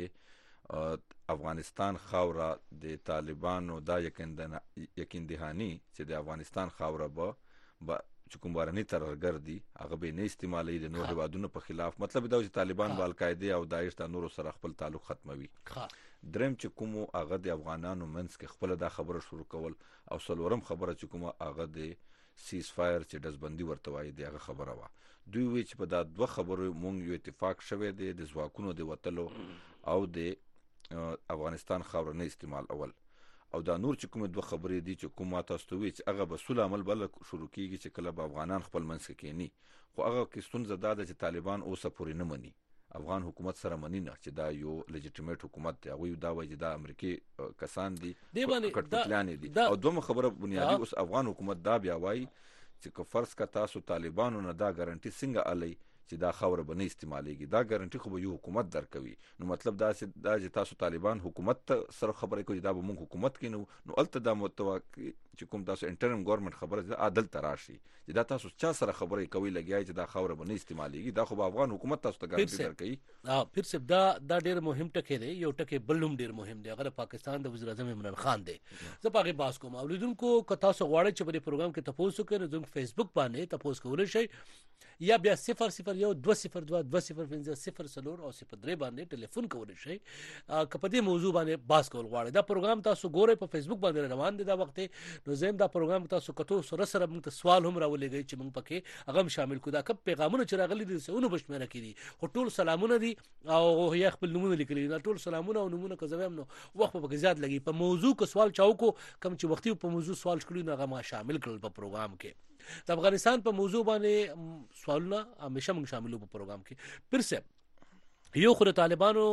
د افغانستان خاوره د طالبانو دا یقین یقین دهانی چې د افغانستان خاوره به چې کوم بارني ترهګر دي هغه به نه استعمالي د نور هیوادونو په خلاف مطلب دا چې طالبان به القاعده او داعش د نور سره خپل تعلق ختموي درم چې کوم هغه د افغانانو منځ کې خپل دا خبره شروع کول او څلورم خبره چې کوم هغه د سیز فایر چې دزبندي ورته وایي دغه خبره وا دوی وی چې په دا دوه خبرو مونږ یو اتفاق شوه دی د ځواکونو د وټلو او د افغانستان خاور نه استعمال اول او دا نور چې کوم دوه خبرې دي چې کومه تاسو ته وی چې هغه به صلح عمل بل شروع کیږي چې کله به افغانان خپل منځ کې کینی خو هغه کې ستونزه ده چې طالبان اوسه پورې نه مني افغان حکومت سره منی نه چې دا یو لیجیټیمیټ حکومت دی هغه دا وایي چې دا امریکای کسان دي کټپټلان دي او دوه خبره بنیادی اوس افغان حکومت دا بیا وایي چې که فرض کا تاسو طالبانو نه دا ګارانټي څنګه علي چې دا خبره به نه استعمالېږي دا ګارانټي خو به یو حکومت درکوي نو مطلب دا چې دا چې تاسو طالبان حکومت سره خبرې کوي دا به موږ حکومت کې نو نو الته دا متوقع چې کوم تاسو انټرنم ګورنمنت خبره ده عادل تراشي چې دا تاسو چا سره خبرې کوي لګیای چې دا خبره به نه استعمالېږي دا خو به افغان حکومت تاسو ته ګارانټي درکوي ها پھر سب دا دا ډېر مهم ټکی دی یو ټکی بلوم ډېر مهم دی اگر پاکستان د وزیر اعظم عمران خان دی زه پاګه باس کوم اولیدونکو که تاسو غواړئ چې په پروګرام کې تاسو کې زموږ فیسبوک باندې تاسو کولای شئ یا بیا صفر صفر یو دو صفر دو دو صفر پنځه صفر څلور او صفر درې باندې ټلیفون کولای شئ که په دې موضوع باندې باس کول غواړئ دا پروګرام تاسو ګورئ په فیسبوک باندې روان دي دا وخت نو زم دا پروګرام تاسو کتو سره سره موږ ته سوال هم راولېږي چې موږ پکې هغه شامل کو دا کب پیغامونه چې راغلي دي سونو بشمنه کړي او ټول سلامونه دي او یا خپل نمونه لیکلي دا ټول سلامونه او نمونه کوم نو وخت په زیات لګي په موضوع کو سوال چاو کو کم چې وختي په موضوع سوال کړی نو هغه ما شامل کړل په پروګرام کې د افغانستان په موضوع باندې سوالونه همیشه موږ شاملو په پروګرام کې پھر سے یو خو طالبانو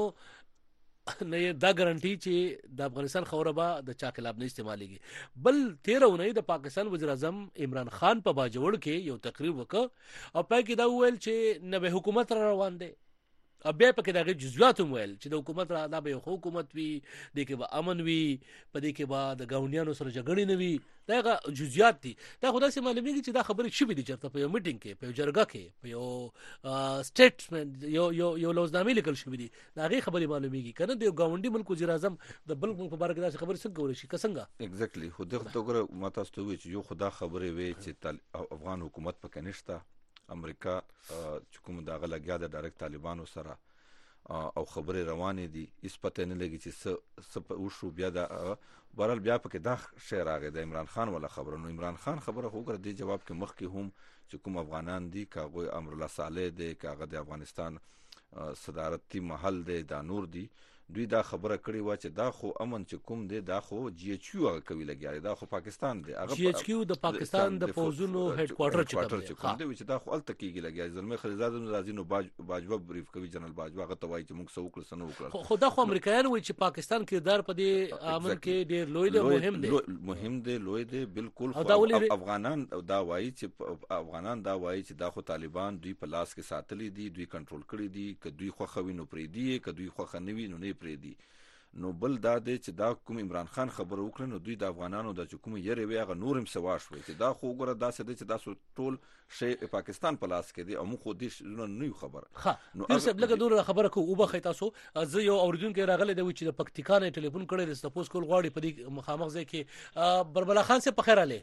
نه دا ګارانټي چې د افغانستان خاوره به د چا خلاف نه استعمالېږي بل تیره اونۍ د پاکستان وزیر اعظم عمران خان په باجوړ کې یو تقریر وکړ او پای کې دا وویل چې نوې حکومت را روان دی ا بیا پکې دغه جزئیات ویل چې د حکومت را دا به حکومت وي د کې به امن وي په دې کې به د گاونډیانو سره جګړې نه وي دا جزئیات دي دا خدای سي معلومیږي چې دا خبرې شوې دي چې په یو میټینګ کې په یو جرګه کې په یو سټیټمنټ یو یو یو لوزنامې لیکل شوې دي دا غي خبرې معلومیږي کنه د گاونډي ملک وزیر اعظم د بل ملک په اړه دا خبرې څنګه کولای شي څنګه ایگزیکټلی خو دغه توګه ماته ستوي چې یو خدا خبرې وي چې افغان حکومت پکې نشته امریکا چې کوم دا غلګیا د ډایرکټ طالبانو سره او خبرې روانې دي هیڅ پته نه لګي چې څه وشو بیا دا بهرحال بیا پکې دا شی راغی د عمران خان ولا خبره نو عمران خان خبره خو ګر دی جواب کې مخکې هم چې کوم افغانان دي کاغه امر الله صالح دی کاغه د افغانستان صدارتي محل دی دا نور دی دوی دا خبره کړې و چې دا خو امن چې کوم دی دا خو جی ایچ کیو هغه کوي لګیاري دا خو پاکستان دی هغه جی ایچ کیو د پاکستان د فوزونو هډ کوارټر چې کوم دی چې دا خو الته کېږي لګیاري زلمه خلیزاد راځي نو باجوه بریف کوي جنرال باجوه هغه توای چې موږ سو کړل سنو وکړل خو دا خو امریکایان وایي چې پاکستان کردار په دې امن کې ډیر لوی دی مهم دی مهم دی لوی دی بالکل افغانان دا وایي چې افغانان دا وایي چې دا خو طالبان دوی په لاس کې ساتلي دي دوی کنټرول کړی دي ک دوی خو خوینو پرې دي ک دوی خو خنوي نو نه پرې دي نو بل دا دی چې دا کوم عمران خان خبره وکړه نو دوی د افغانانو د کوم یری وی هغه نورم سوا شوې چې دا خو ګوره دا څه دی چې دا ټول شی پاکستان په لاس کې دی او موږ خو دې نه یو خبر نو تاسو لکه دور خبره کو او به تاسو زه یو اوریدونکو راغله دی چې د پکتیکا نه ټلیفون کړی د سپوز کول غواړي په دې مخامخ ځای کې بربلا خان سے په خیر علي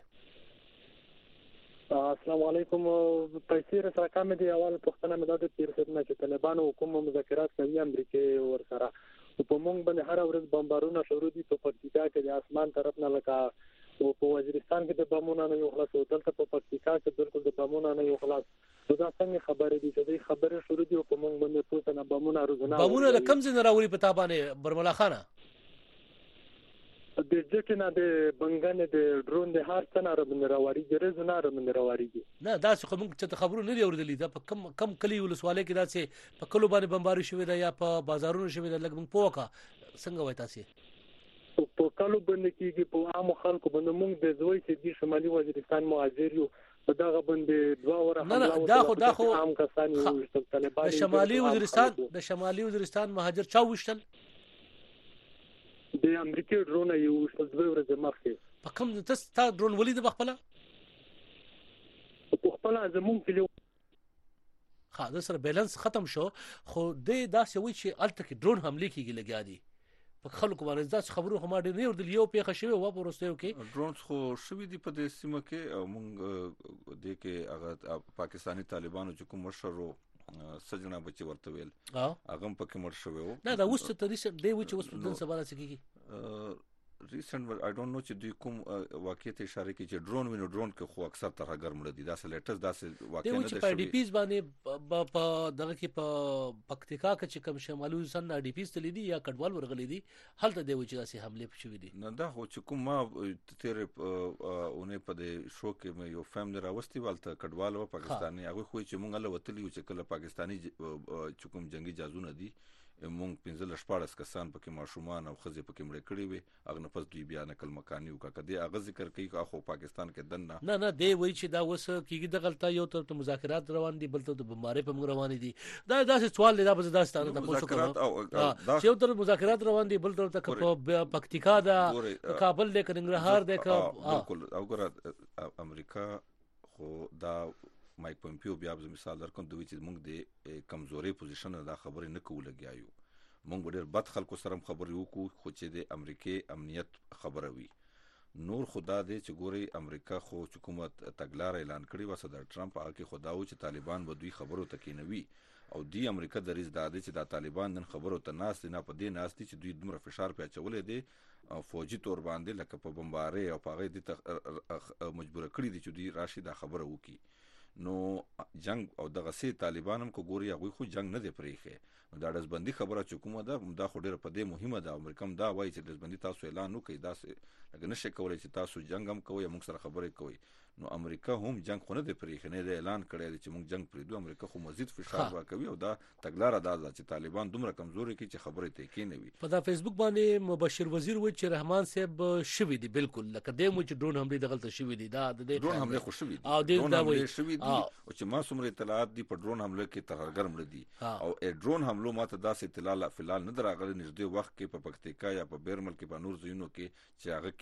السلام علیکم تفسیر سره کوم دی اول پښتنه مدد تیر خدمت چې طالبانو حکومت مذاکرات کوي امریکای ور سره په مونږ باندې هر ورځ بمبارونه شروع دي په پکتیکا کې د اسمان طرف نه لکه او په وزیرستان کې د بمونو نه یو خلاص او دلته په پکتیکا کې بالکل د بمونو نه یو خلاص دا څنګه خبرې دي چې د خبرې شروع دي په مونږ باندې څو نه بمونه روزنه بمونه له کم ځای راوړي په تابانه برملا خانه د جکه نه د بنګنه د ډرون د هر څه نه رمن راوړي جرز نه رمن راوړي نه دا څه موږ چې خبرو نه دی اوریدلې دا په کم کم کلی ولسواله کې دا څه په کلو باندې بمباري شوې ده یا په بازارونو شوې ده لکه موږ پوکا څنګه وای تاسو په کلو باندې کېږي په عام خلکو باندې موږ د زوی چې د شمالي وزیرستان مهاجر یو په دغه باندې دوا وره نه دا خو دا خو عام کسان یو طالبان د شمالي وزیرستان د شمالي وزیرستان مهاجر چا وشتل د امریکای ډرون یو څه دوه ورځې مخکې په کوم تاسو تا ډرون ولید بخپله په خپل زمون کې ها دا سره بیلانس ختم شو خو د داسې وی چې الته کې ډرون حمله کیږي لګیا دي په خلکو باندې دا خبرو هم ډېر نه ورته یو پیښه شوی و په ورستیو کې ډرونز خو شوی دي په دې سیمه کې او موږ د کې هغه پاکستانی طالبانو چې کوم مشرو سجنا بچي ورته ویل هغه په کې مر شوی و نه دا اوس ته ریسنت دی چې اوس په دن سبا راځي ریسنت I don't know چې دوی کوم واقعیت اشاره کوي چې ډرون وینو ډرون کې خو اکثر تر ګرم لدی دا سلیټس دا واقعیت نه دی چې ډي پیز باندې په دغه کې په پکتیکا کې چې کوم شمالي سن ډي پیز تل دي یا کډوال ورغلي دي هلته دی چې داسې حمله شوې دي نه دا خو چې کوم ما تیر اونې په دې شو کې مې یو فیملی راوستي والته کډوال او پاکستاني هغه خو چې مونږ له وتلی چې کله پاکستاني چې کوم جنگي جازونه دي مونږ پنځل شپارس کسان پکې ماشومان او خزې پکې مړ کړي وي هغه نه پس دوی بیا نقل مکانی او کده هغه ذکر کوي که خو پاکستان کې دنه نه نه دی وای چې دا وس کیږي د غلطه یو تر مذاکرات روان دي بل ته د بمباري په موږ روان دي دا داسې سوال دی دا به داستانه د مذاکرات او دا یو تر مذاکرات روان دي بل تر په پکتیکا دا کابل د کنګرهار د بالکل او ګره امریکا خو دا مایک پومپیو بیا په مثال درکوم دوی چې موږ د کمزوري پوزیشن دا خبرې نه کوو لګیایو موږ ډېر بد خلکو سره خبرې وکړو خو چې د امریکای امنیت خبره وي نور خدا دې چې ګوري امریکا خو حکومت تګلار اعلان کړی و صدر ټرمپ هغه کې خداو چې طالبان به دوی خبرو تکینوي او دی امریکا د ریس دادې چې د طالبان نن خبرو ته ناس نه په دې ناس دي چې دوی دومره فشار په چولې دي فوجي تور باندې لکه په بمباري او په هغه دي مجبور کړی دي چې دوی راشي دا خبره وکړي نو جنگ او دغه سي طالبانم کو ګوري هغه خو جنگ نه دی پرېخه نو دا دزبندي خبره چې کومه ده دا خو ډېر په دې مهمه ده امریکا دا وایي چې دزبندي تاسو اعلان وکړي دا لکه نشه کولای چې تاسو جنگ هم کوي موږ سره خبرې کوي نو امریکا هم جنگ خو نه دی پرېخه نه دی اعلان کړی چې موږ جنگ پرېدو امریکا خو مزید فشار راکوي او دا تګلار ادا ده چې طالبان دومره کمزوري کې چې خبرې ته کې نه وي په دا فیسبوک باندې مبشر وزیر و چې رحمان صاحب شوی دی بالکل لکه د مو چې ډرون حمله دغلت شوی دی دا د ډرون حمله خو شوی دی او د دا وایي شوی دی او چې ما څومره اطلاعات دی په ډرون حمله کې ترهګر مړ دي او ډرون حمله ماته داسې اطلاع فلال نه دراغله نږدې وخت کې په پکتیکا یا په بیرمل کې په نور ځایونو کې چې هغه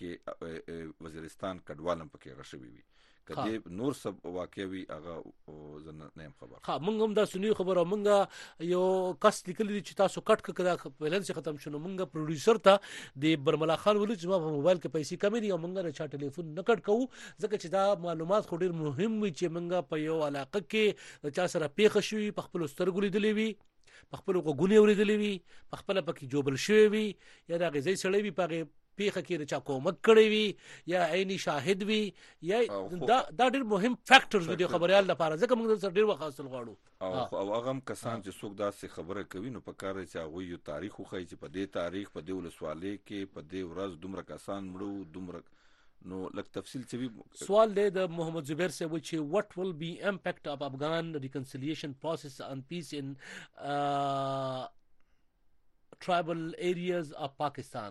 کې وزیرستان کډوالم پکې غشوي وي کدی نور سب واقعي هغه زنه نه خبر ها مونږ هم دا سنوي خبره مونږ یو کس لیکلی چې تاسو کټ کړه بیلانس ختم شونه مونږ پروډوسر ته د برملا خان ولې چې ما په موبایل کې پیسې کمې دي او مونږ نه چا ټلیفون نه کټ کوو ځکه چې دا معلومات خو ډیر مهم وي چې مونږ په یو علاقه کې چا سره پیښ شوي په خپل سترګو لیدلې وي په خپل غوګونی اوریدلې وي په خپل پکې جوبل شوی وي یا دا غزي سړی وي په پیخه کې چا کومک کړی وي یا عیني شاهد وي یا دا دا ډېر مهم فیکټرز دي خبريال لپاره ځکه موږ سره ډېر وخت حاصل غواړو او هغه کسان چې څوک داسې خبره کوي نو په کار چې هغه یو تاریخ خو چې په دې تاریخ په دې ولسوالۍ کې په دې ورځ دومره کسان مړو دومره نو لک تفصیل چې سوال دی د محمد زبیر سے وچ what will be impact of Afghan reconciliation process on peace in uh, tribal areas of Pakistan.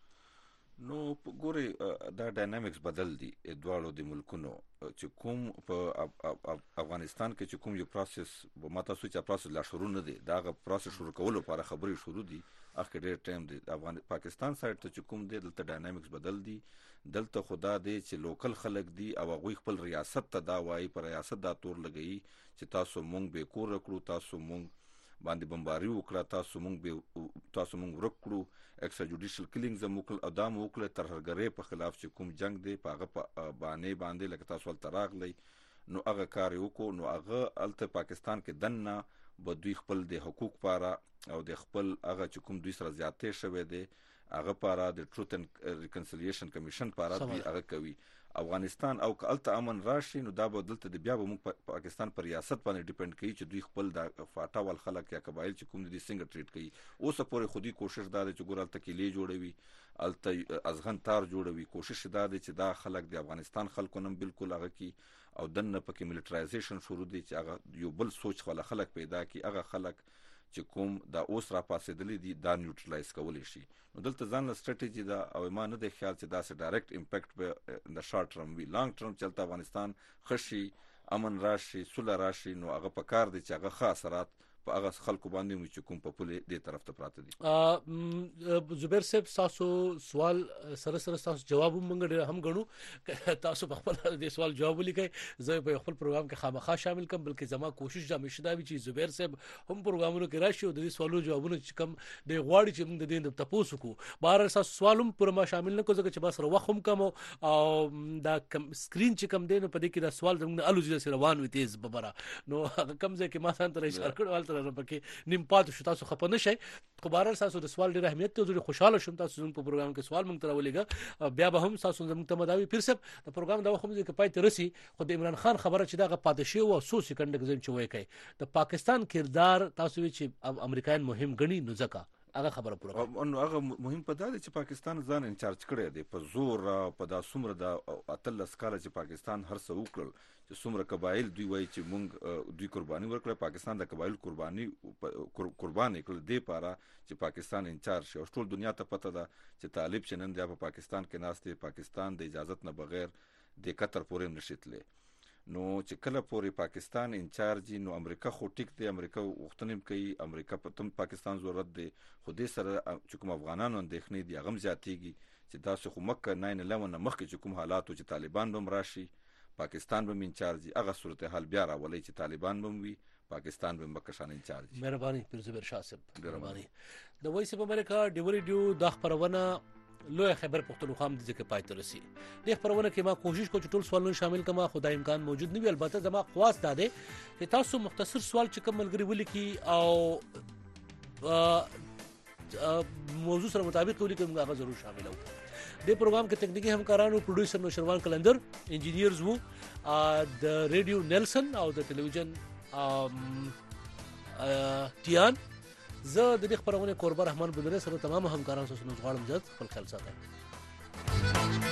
نو ګوري دا ډاینامیکس بدل دي دواړو د ملکونو چې کوم په افغانستان کې چې کوم یو پروسس ماته سوچ پروسس لا شروع نه دي دا غو پروسس شروع کول لپاره خبرې شروع دي اخر ډېر ټایم دی افغان پاکستان سایډ ته چې کوم دی دلته ډاینامیکس بدل دي دلته خدا دی چې لوکل خلک دي او هغه خپل ریاست ته دا وایي پر ریاست دا تور لګي چې تاسو مونږ به کور کړو تاسو مونږ باندې بمباري وکړه تاسو مونږ به تاسو مونږ ورکړو ایکسترا جوډیشل کلینګز موکل ادم وکړه ترهګرۍ په خلاف چې کوم جنگ دی په هغه باندې باندې لکه تاسو ول تراغلی نو هغه کار وکړو نو هغه الته پاکستان کې دنه به دوی خپل د حقوق لپاره او د خپل هغه چې کوم دوی سره زیاتې شوه دی هغه لپاره د ټروت اند ریکنسیلیشن کمیشن لپاره دوی هغه کوي افغانستان او کالته امن راشي نو دا به دلته د بیا به موږ پاکستان پر ریاست باندې ډیپند کوي چې دوی خپل د فاټا ول خلک یا قبایل چې کوم دي څنګه ټریټ کوي اوس پورې خودي کوشش دا چې ګورال تکیلې جوړوي الته ازغن تار جوړوي کوشش دا دی چې دا خلک د افغانستان خلکو نن بالکل هغه کی او دنه پکې ملټرایزیشن شروع دي چې هغه یو بل سوچ خلا خلک پیدا کی هغه خلک چې کوم دا اوس را پاسېدلې دي دا نیوټرلایز کولای شي نو دلته ځان له سټریټیجی دا او ما نه د خیال چې دا سه ډایرکټ امپیکټ په د شارټ ټرم وی لانګ ټرم چلته افغانستان خشي امن راشي سوله راشي نو هغه په کار دي چې هغه خاصرات په هغه خلکو باندې مو چې کوم په پوله دې طرف ته پراته دي زبیر صاحب تاسو سوال سره سره تاسو جواب مونږ هم غنو تاسو په خپل دې سوال جواب لیکئ زه په خپل پروګرام کې خامخا شامل کوم بلکې زما کوشش دا مشه دا چې زبیر صاحب هم پروګرامونو کې راشي او د دې سوالو جوابونه چې کوم د غواړي چې موږ د دې تاسو کو بهر تاسو سوالوم پر ما شامل نه کو ځکه چې بس وخت هم کم او دا سکرین چې کم دین په دې کې دا سوال زموږ الوزي سره روان وي تیز ببره نو کم ځکه ما سان تر اشاره کړو پکې نیم پات شو تاسو خپه نشئ خو بهر تاسو د سوال ډیر اهمیت ته زه خوشاله شوم تاسو زموږ په پروګرام کې سوال مونږ تراولېګا بیا به هم تاسو زموږ ته مداوي پیر سب د پروګرام دا وخت کې پای ته رسی خو د عمران خان خبره چې دا پادشي او سو سکند کې چې وای کوي د پاکستان کردار تاسو چې امریکایان مهم غني نو ځکه هغه خبره پوره نو هغه مهم په دا چې پاکستان ځان انچارج کړی دی په زور په دا سمره د اتلس کال چې پاکستان هر څه وکړل چې سمره قبایل دوی وایي چې مونږ دوی قرباني ورکړه پاکستان د قبایل قرباني قرباني کړل دی پاره چې پاکستان انچارج شي او ټول دنیا ته پته ده چې طالب چې نن د پاکستان کې ناشته پاکستان د اجازه نه بغیر د قطر پورې نشیتله نو چې کله پورې پاکستان انچارج نو امریکا خو ټیک دی امریکا وختنیم کوي امریکا په تم پاکستان ضرورت دی خو دې سره چې کوم افغانانو اندېښنې دي هغه زیاتېږي چې تاسو خو مکه ناین الیون مخکې چې کوم حالات چې طالبان بم راشي پاکستان بم انچارج هغه صورتحال بیا راولي چې طالبان بم وي پاکستان بم مکه شان انچارج مهرباني پیر زبیر شاه صاحب مهرباني د وایس اف امریکا ډیوري ډیو د خبرونه لوی خبر پختونخوا د ځکه پای ته رسی د خبرونه کې ما کوشش کوم چې ټول سوالونه شامل کما خدای امکان موجود نه وي البته زما خواست ده چې تاسو مختصر سوال چې کوم ملګری ولیکي او موضوع سره مطابق ولیکي موږ هغه ضرور شامل وو د پروګرام کې تکنیکی همکارانو پروډوسر نوشروان کلندر انجینیرز وو د ریډیو نیلسن او د ټلویزیون ټیان زه د دې خبرونه قربان رحمان بدر سره تمام همکارانو سره غواړم چې خپل خیال ساتئ